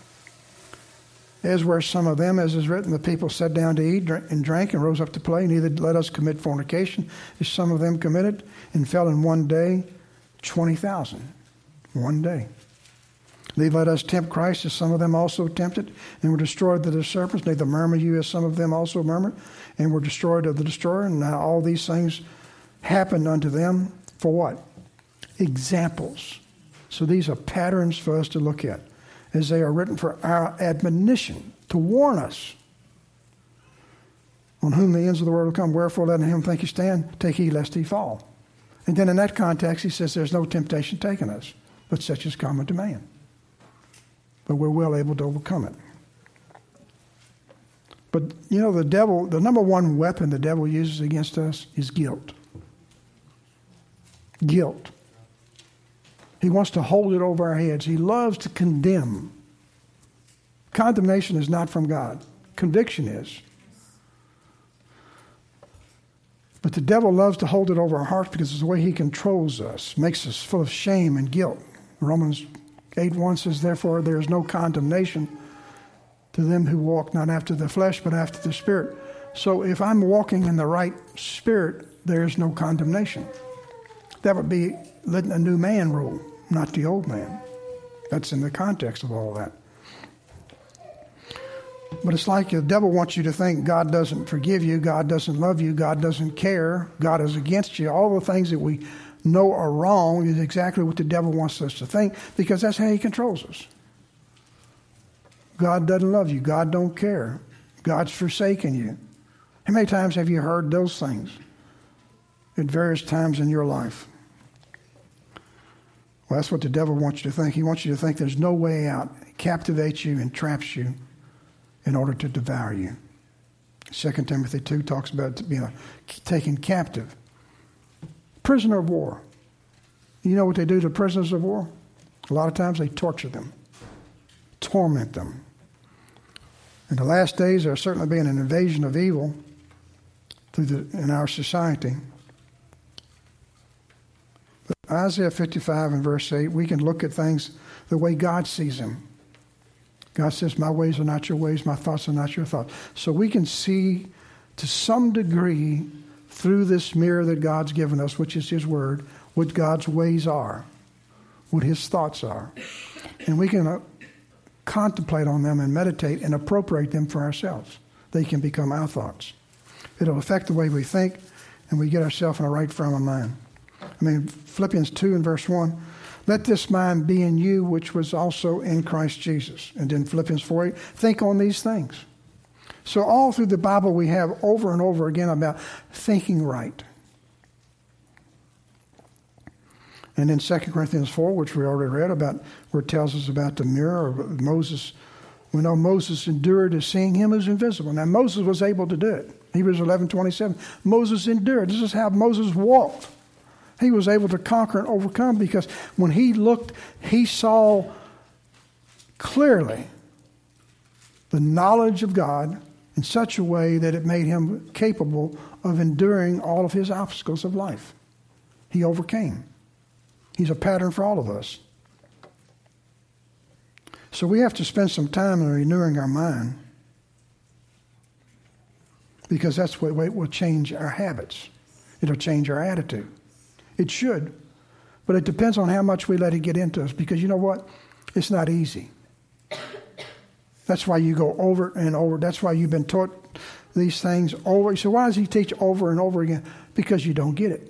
as were some of them, as is written, the people sat down to eat and drank and rose up to play. Neither let us commit fornication, as some of them committed, and fell in one day 20,000. One day. Neither let us tempt Christ, as some of them also tempted, and were destroyed of the serpents. Neither murmur you, as some of them also murmured, and were destroyed of the destroyer. And now all these things happened unto them for what? Examples. So these are patterns for us to look at, as they are written for our admonition, to warn us, on whom the ends of the world will come. Wherefore let him think he stand, take heed lest he fall. And then in that context, he says there's no temptation taken us, but such is common to man. But we're well able to overcome it. But, the devil, the number one weapon the devil uses against us is guilt. Guilt. He wants to hold it over our heads. He loves to condemn. Condemnation is not from God. Conviction is. But the devil loves to hold it over our hearts because it's the way he controls us, makes us full of shame and guilt. Romans 8:1 says, therefore there is no condemnation to them who walk not after the flesh, but after the Spirit. So if I'm walking in the right spirit, there is no condemnation. That would be letting a new man rule, not the old man. That's in the context of all that. But it's like the devil wants you to think God doesn't forgive you, God doesn't love you, God doesn't care, God is against you. All the things that we know are wrong is exactly what the devil wants us to think, because that's how he controls us. God doesn't love you. God don't care. God's forsaken you. How many times have you heard those things at various times in your life? Well, that's what the devil wants you to think. He wants you to think there's no way out. He captivates you and traps you in order to devour you. 2 Timothy 2 talks about being taken captive. Prisoner of war. You know what they do to prisoners of war? A lot of times they torture them, torment them. In the last days, there's certainly been an invasion of evil in our society. But Isaiah 55 and verse 8, we can look at things the way God sees them. God says, my ways are not your ways, my thoughts are not your thoughts. So we can see to some degree through this mirror that God's given us, which is his word, what God's ways are, what his thoughts are. And we can contemplate on them and meditate and appropriate them for ourselves. They can become our thoughts. It'll affect the way we think, and we get ourselves in a right frame of mind. Philippians 2 and verse 1, let this mind be in you, which was also in Christ Jesus. And then Philippians 4:8, think on these things. So all through the Bible we have over and over again about thinking right. And in 2 Corinthians 4, which we already read about, where it tells us about the mirror of Moses. We know Moses endured as seeing him as invisible. Now Moses was able to do it. Hebrews 11:27. Moses endured. This is how Moses walked. He was able to conquer and overcome because when he looked, he saw clearly the knowledge of God in such a way that it made him capable of enduring all of his obstacles of life. He overcame. He's a pattern for all of us. So we have to spend some time in renewing our mind, because that's what will change our habits. It'll change our attitude. It should. But it depends on how much we let it get into us, because you know what? It's not easy. That's why you go over and over. That's why you've been taught these things over. So why does he teach over and over again? Because you don't get it.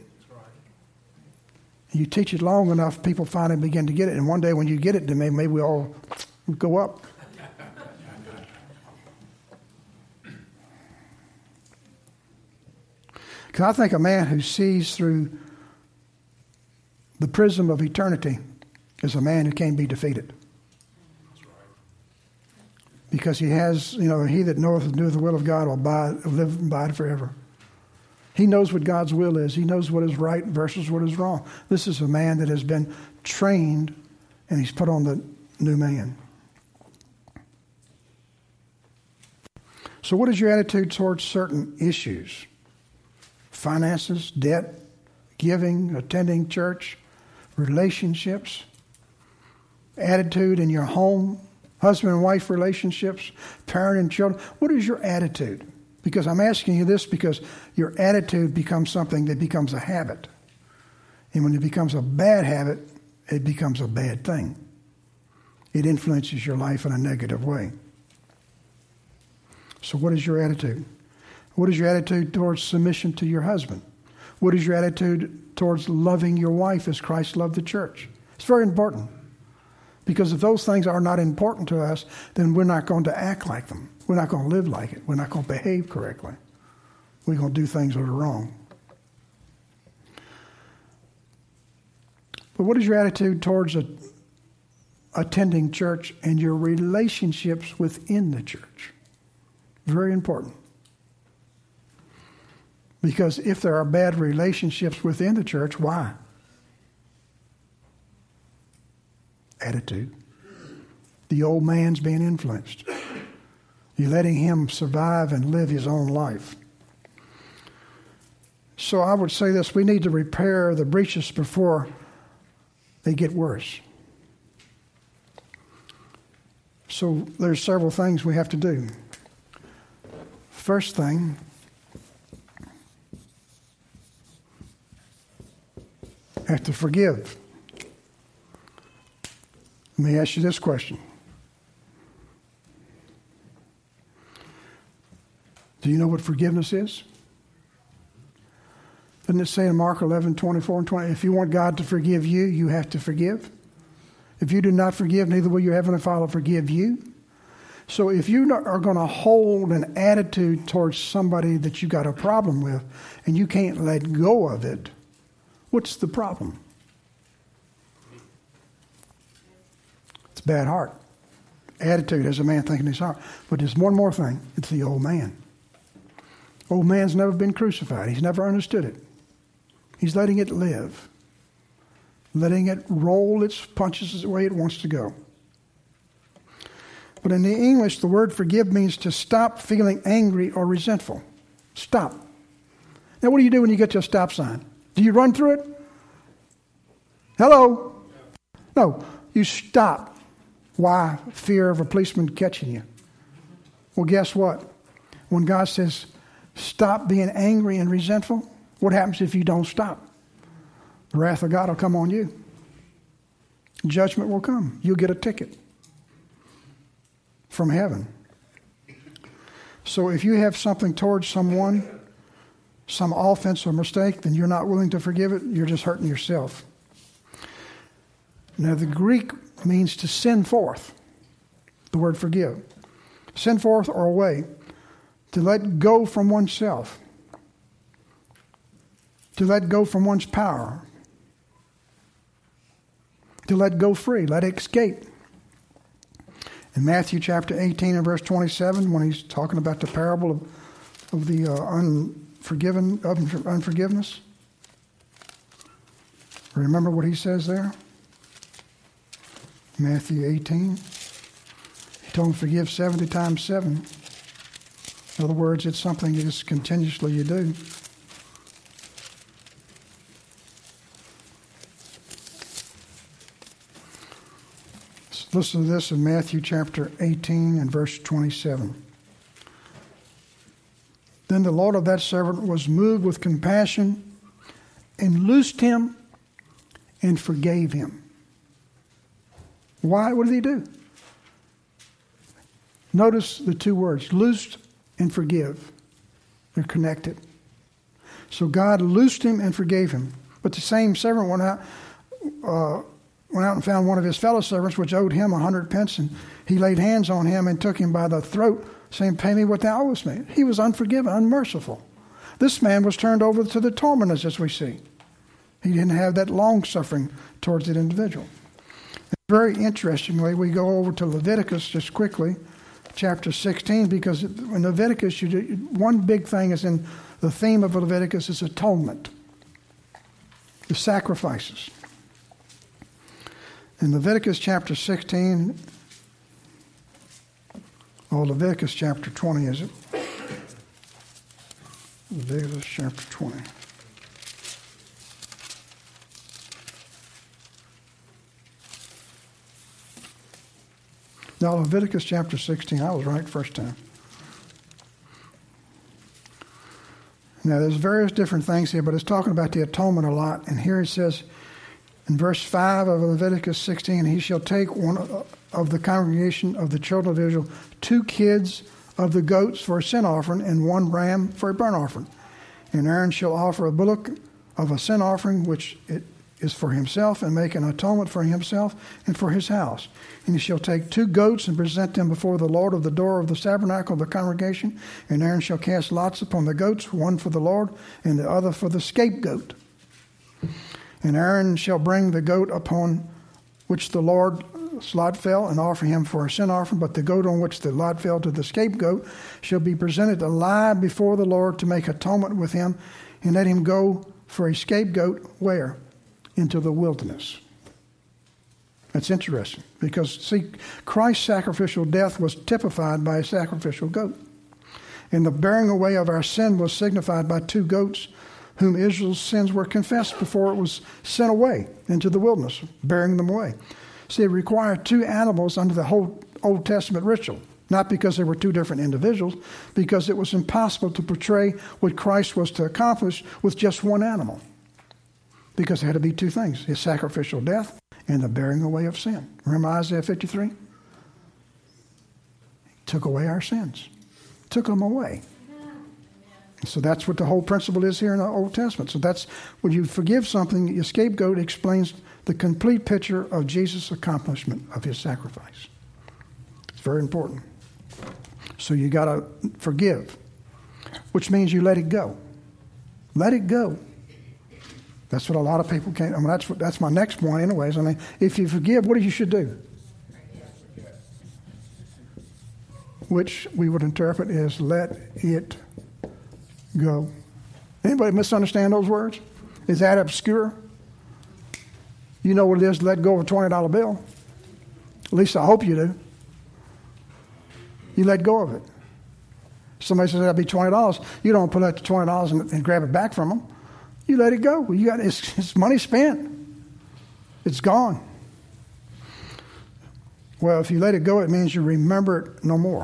You teach it long enough, people finally begin to get it. And one day when you get it, then maybe we all go up. Because I think a man who sees through the prism of eternity is a man who can't be defeated. Because he has, he that knoweth and doeth the will of God will live and abide forever. He knows what God's will is. He knows what is right versus what is wrong. This is a man that has been trained and he's put on the new man. So what is your attitude towards certain issues? Finances, debt, giving, attending church, relationships, attitude in your home, husband and wife relationships, parent and children. What is your attitude? Because I'm asking you this because your attitude becomes something that becomes a habit. And when it becomes a bad habit, it becomes a bad thing. It influences your life in a negative way. So what is your attitude? What is your attitude towards submission to your husband? What is your attitude towards loving your wife as Christ loved the church? It's very important. Because if those things are not important to us, then we're not going to act like them. We're not going to live like it. We're not going to behave correctly. We're going to do things that are wrong. But what is your attitude towards attending church and your relationships within the church? Very important. Because if there are bad relationships within the church, why? Attitude. The old man's being influenced. You're letting him survive and live his own life. So I would say this: we need to repair the breaches before they get worse. So there's several things we have to do. First thing, have to forgive. Let me ask you this question. Do you know what forgiveness is? Doesn't it say in Mark 11:24 and 20, if you want God to forgive you, you have to forgive? If you do not forgive, neither will your Heavenly Father forgive you. So if you are going to hold an attitude towards somebody that you got a problem with and you can't let go of it, what's the problem? It's bad heart. Attitude as a man thinking in his heart. But there's one more thing. It's the old man. Old man's never been crucified. He's never understood it. He's letting it live. Letting it roll its punches the way it wants to go. But in the English, the word forgive means to stop feeling angry or resentful. Stop. Now, what do you do when you get to a stop sign? Do you run through it? Hello? No, you stop. Why? Fear of a policeman catching you. Well, guess what? When God says, stop being angry and resentful, what happens if you don't stop? The wrath of God will come on you. Judgment will come. You'll get a ticket from heaven. So if you have something towards someone, some offense or mistake, then you're not willing to forgive it, you're just hurting yourself. Now the Greek means to send forth, the word forgive. Send forth or away, to let go from oneself, to let go from one's power, to let go free, let it escape. In Matthew chapter 18 and verse 27, when he's talking about the parable of the unforgiveness, remember what he says there? Matthew 18. He told him forgive 70 times 7. In other words, it's something you just continuously you do. Listen to this in Matthew chapter 18 and verse 27. Then the Lord of that servant was moved with compassion and loosed him and forgave him. Why? What did he do? Notice the two words, loosed and forgive. They're connected. So God loosed him and forgave him. But the same servant went out and found one of his fellow servants, which owed him 100 pence, and he laid hands on him and took him by the throat, saying, pay me what thou owest me. He was unforgiving, unmerciful. This man was turned over to the tormentors, as we see. He didn't have that long-suffering towards that individual. Very interestingly, we go over to Leviticus just quickly, chapter 16, because in Leviticus, one big thing is in the theme of Leviticus is atonement, the sacrifices. In Leviticus chapter 16, or Leviticus chapter 20, is it? Leviticus chapter 20. Now, Leviticus chapter 16, I was right first time. Now, there's various different things here, but it's talking about the atonement a lot. And here it says, in verse 5 of Leviticus 16, he shall take one of the congregation of the children of Israel 2 kids of the goats for a sin offering and 1 ram for a burnt offering. And Aaron shall offer a bullock of a sin offering, which it is for himself, and make an atonement for himself and for his house. And he shall take 2 goats and present them before the Lord of the door of the tabernacle of the congregation. And Aaron shall cast lots upon the goats, one for the Lord and the other for the scapegoat. And Aaron shall bring the goat upon which the Lord's lot fell and offer him for a sin offering. But the goat on which the lot fell to the scapegoat shall be presented alive before the Lord to make atonement with him. And let him go for a scapegoat where? Into the wilderness. That's interesting because, see, Christ's sacrificial death was typified by a sacrificial goat. And the bearing away of our sin was signified by 2 goats whom Israel's sins were confessed before it was sent away into the wilderness, bearing them away. See, it required 2 animals under the whole Old Testament ritual, not because they were 2 different individuals, because it was impossible to portray what Christ was to accomplish with just 1 animal, because there had to be 2 things, his sacrificial death and the bearing away of sin. Remember Isaiah 53? He took away our sins. Took them away. So that's what the whole principle is here in the Old Testament. So that's when you forgive something, your scapegoat explains the complete picture of Jesus' accomplishment of his sacrifice. It's very important. So you got to forgive, which means you let it go. Let it go. That's what a lot of people can't. I mean, that's my next point, anyways. I mean, if you forgive, what do you should do? Which we would interpret as let it go. Anybody misunderstand those words? Is that obscure? You know what it is to let go of a $20 bill. At least I hope you do. You let go of it. Somebody says that'll be $20. You don't pull out the $20 and grab it back from them. You let it go. You got it's money spent. It's gone. Well, if you let it go, it means you remember it no more.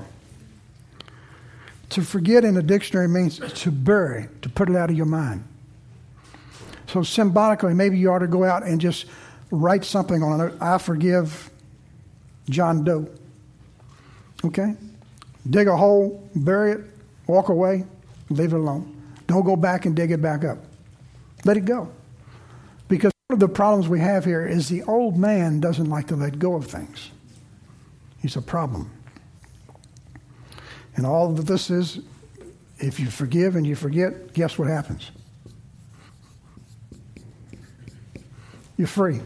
To forget in the dictionary means to bury, to put it out of your mind. So symbolically, maybe you ought to go out and just write something on it. I forgive John Doe. Okay? Dig a hole, bury it, walk away, leave it alone. Don't go back and dig it back up. Let it go. Because one of the problems we have here is the old man doesn't like to let go of things. He's a problem. And all of this is, if you forgive and you forget, guess what happens? You're free.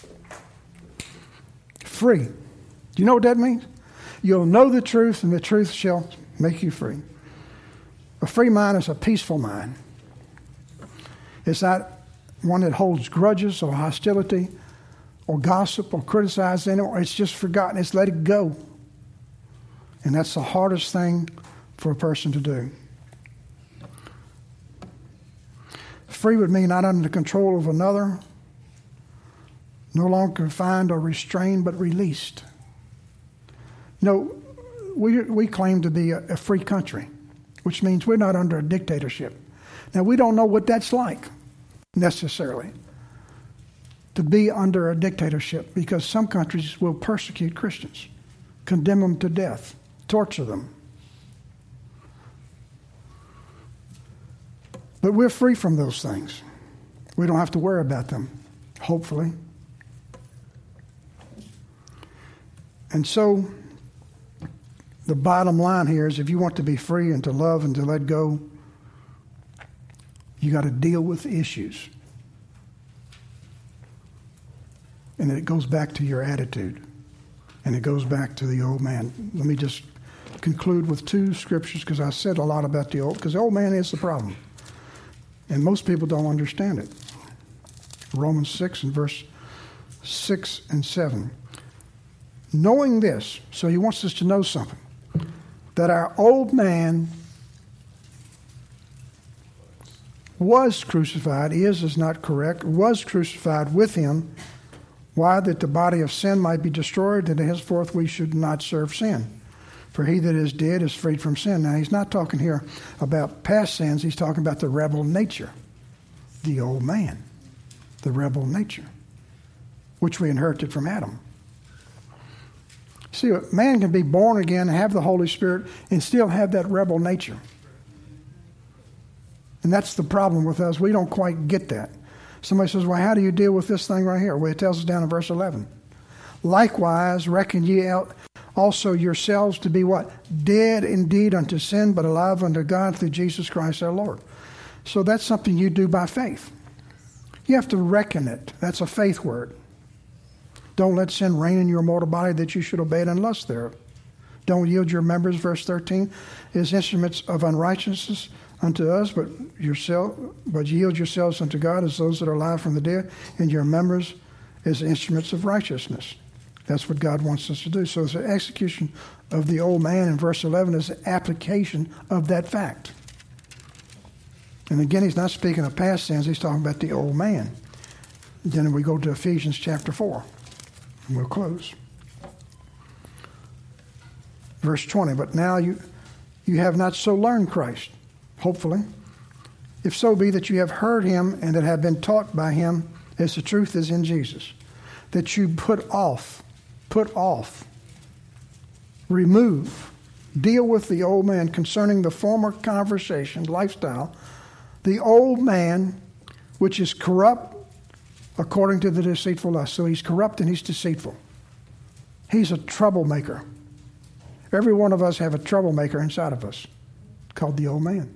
Free. Do you know what that means? You'll know the truth, and the truth shall make you free. A free mind is a peaceful mind. It's not one that holds grudges or hostility or gossip or criticize anyone. It's just forgotten. It's let it go. And that's the hardest thing for a person to do. Free would mean not under the control of another, no longer confined or restrained, but released. You know, we claim to be a free country, which means we're not under a dictatorship. Now, we don't know what that's like, necessarily, to be under a dictatorship, because some countries will persecute Christians, condemn them to death, torture them. But we're free from those things. We don't have to worry about them, hopefully. And so, the bottom line here is if you want to be free and to love and to let go, you got to deal with issues. And it goes back to your attitude. And it goes back to the old man. Let me just conclude with 2 scriptures, because I said a lot about the old, because the old man is the problem. And most people don't understand it. Romans 6 and verse 6 and 7. Knowing this, so he wants us to know something, that our old man was crucified, is not correct, was crucified with him. Why? That the body of sin might be destroyed, that henceforth we should not serve sin. For he that is dead is freed from sin. Now, he's not talking here about past sins. He's talking about the rebel nature, the old man, the rebel nature, which we inherited from Adam. See, a man can be born again, have the Holy Spirit, and still have that rebel nature. And that's the problem with us. We don't quite get that. Somebody says, well, how do you deal with this thing right here? Well, it tells us down in verse 11. Likewise, reckon ye out also yourselves to be what? Dead indeed unto sin, but alive unto God through Jesus Christ our Lord. So that's something you do by faith. You have to reckon it. That's a faith word. Don't let sin reign in your mortal body that you should obey it and lust thereof. Don't yield your members, verse 13, as instruments of unrighteousness unto us, but yield yourselves unto God as those that are alive from the dead, and your members as instruments of righteousness. That's what God wants us to do. So it's an execution of the old man in verse 11 is an application of that fact. And again, he's not speaking of past sins. He's talking about the old man. Then we go to Ephesians chapter 4. And we'll close. Verse 20, but now you have not so learned Christ, hopefully. If so be that you have heard him and that have been taught by him as the truth is in Jesus, that you put off, remove, deal with the old man concerning the former conversation, lifestyle, the old man which is corrupt according to the deceitful lust. So he's corrupt and he's deceitful. He's a troublemaker. Every one of us have a troublemaker inside of us called the old man.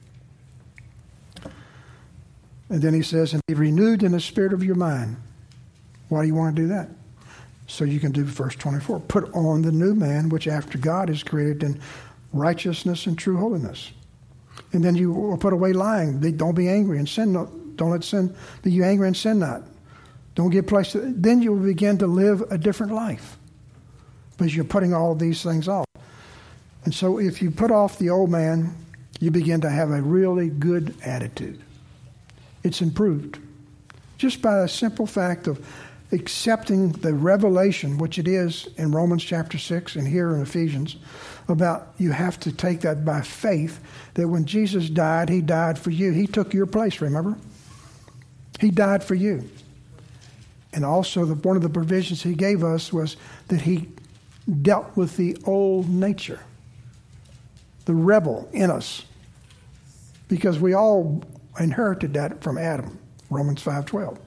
And then he says, and be renewed in the spirit of your mind. Why do you want to do that? So you can do verse 24. Put on the new man, which after God is created in righteousness and true holiness. And then you will put away lying. Don't be angry and sin. Don't let sin be you angry and sin not. Don't give place to. Then you will begin to live a different life because you're putting all of these things off. And so if you put off the old man, you begin to have a really good attitude. It's improved. Just by a simple fact of accepting the revelation, which it is in Romans chapter 6 and here in Ephesians, about you have to take that by faith, that when Jesus died, he died for you. He took your place, remember? He died for you. And also one of the provisions he gave us was that he dealt with the old nature, the rebel in us, because we all inherited that from Adam, Romans 5:12.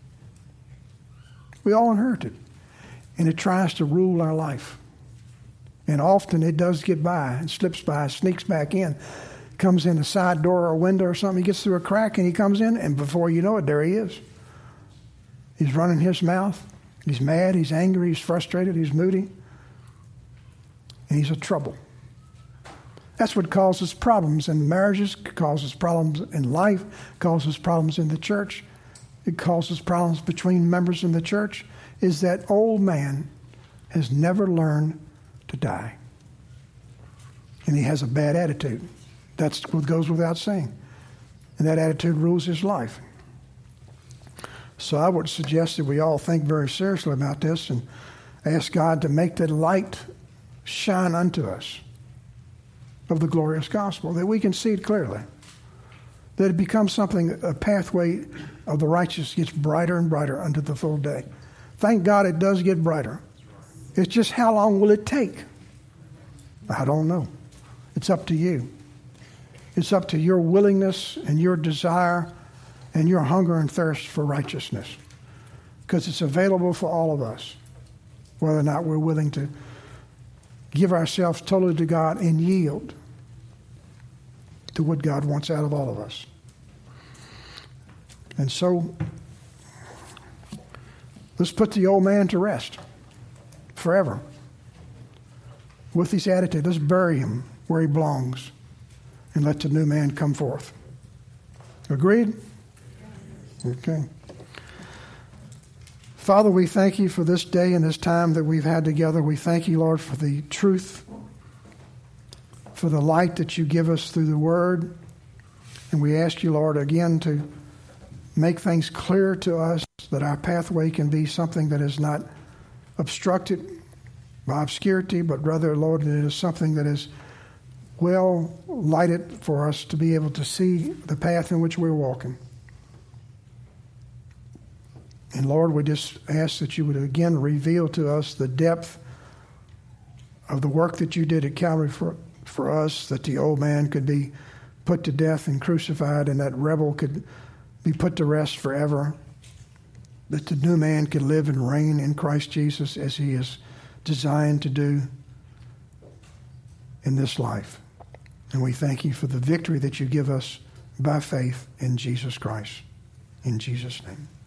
We all inherited. And it tries to rule our life. And often it does get by and slips by, sneaks back in, comes in a side door or a window or something. He gets through a crack and he comes in, and before you know it, there he is. He's running his mouth. He's mad. He's angry. He's frustrated. He's moody. And he's a trouble. That's what causes problems in marriages, causes problems in life, causes problems in the church. It causes problems between members in the church, is that old man has never learned to die. And he has a bad attitude. That's what goes without saying. And that attitude rules his life. So I would suggest that we all think very seriously about this and ask God to make the light shine unto us of the glorious gospel, that we can see it clearly. That it becomes something, a pathway of the righteous gets brighter and brighter unto the full day. Thank God it does get brighter. It's just how long will it take? I don't know. It's up to you. It's up to your willingness and your desire and your hunger and thirst for righteousness. Because it's available for all of us, whether or not we're willing to give ourselves totally to God and yield to what God wants out of all of us. And so, let's put the old man to rest forever with his attitude. Let's bury him where he belongs and let the new man come forth. Agreed? Okay. Father, we thank you for this day and this time that we've had together. We thank you, Lord, for the truth, for the light that you give us through the Word. And we ask you, Lord, again to make things clear to us that our pathway can be something that is not obstructed by obscurity, but rather, Lord, that it is something that is well lighted for us to be able to see the path in which we're walking. And Lord, we just ask that you would again reveal to us the depth of the work that you did at Calvary for us, that the old man could be put to death and crucified, and that rebel could be put to rest forever, that the new man could live and reign in Christ Jesus as he is designed to do in this life. And we thank you for the victory that you give us by faith in Jesus Christ. In Jesus' name.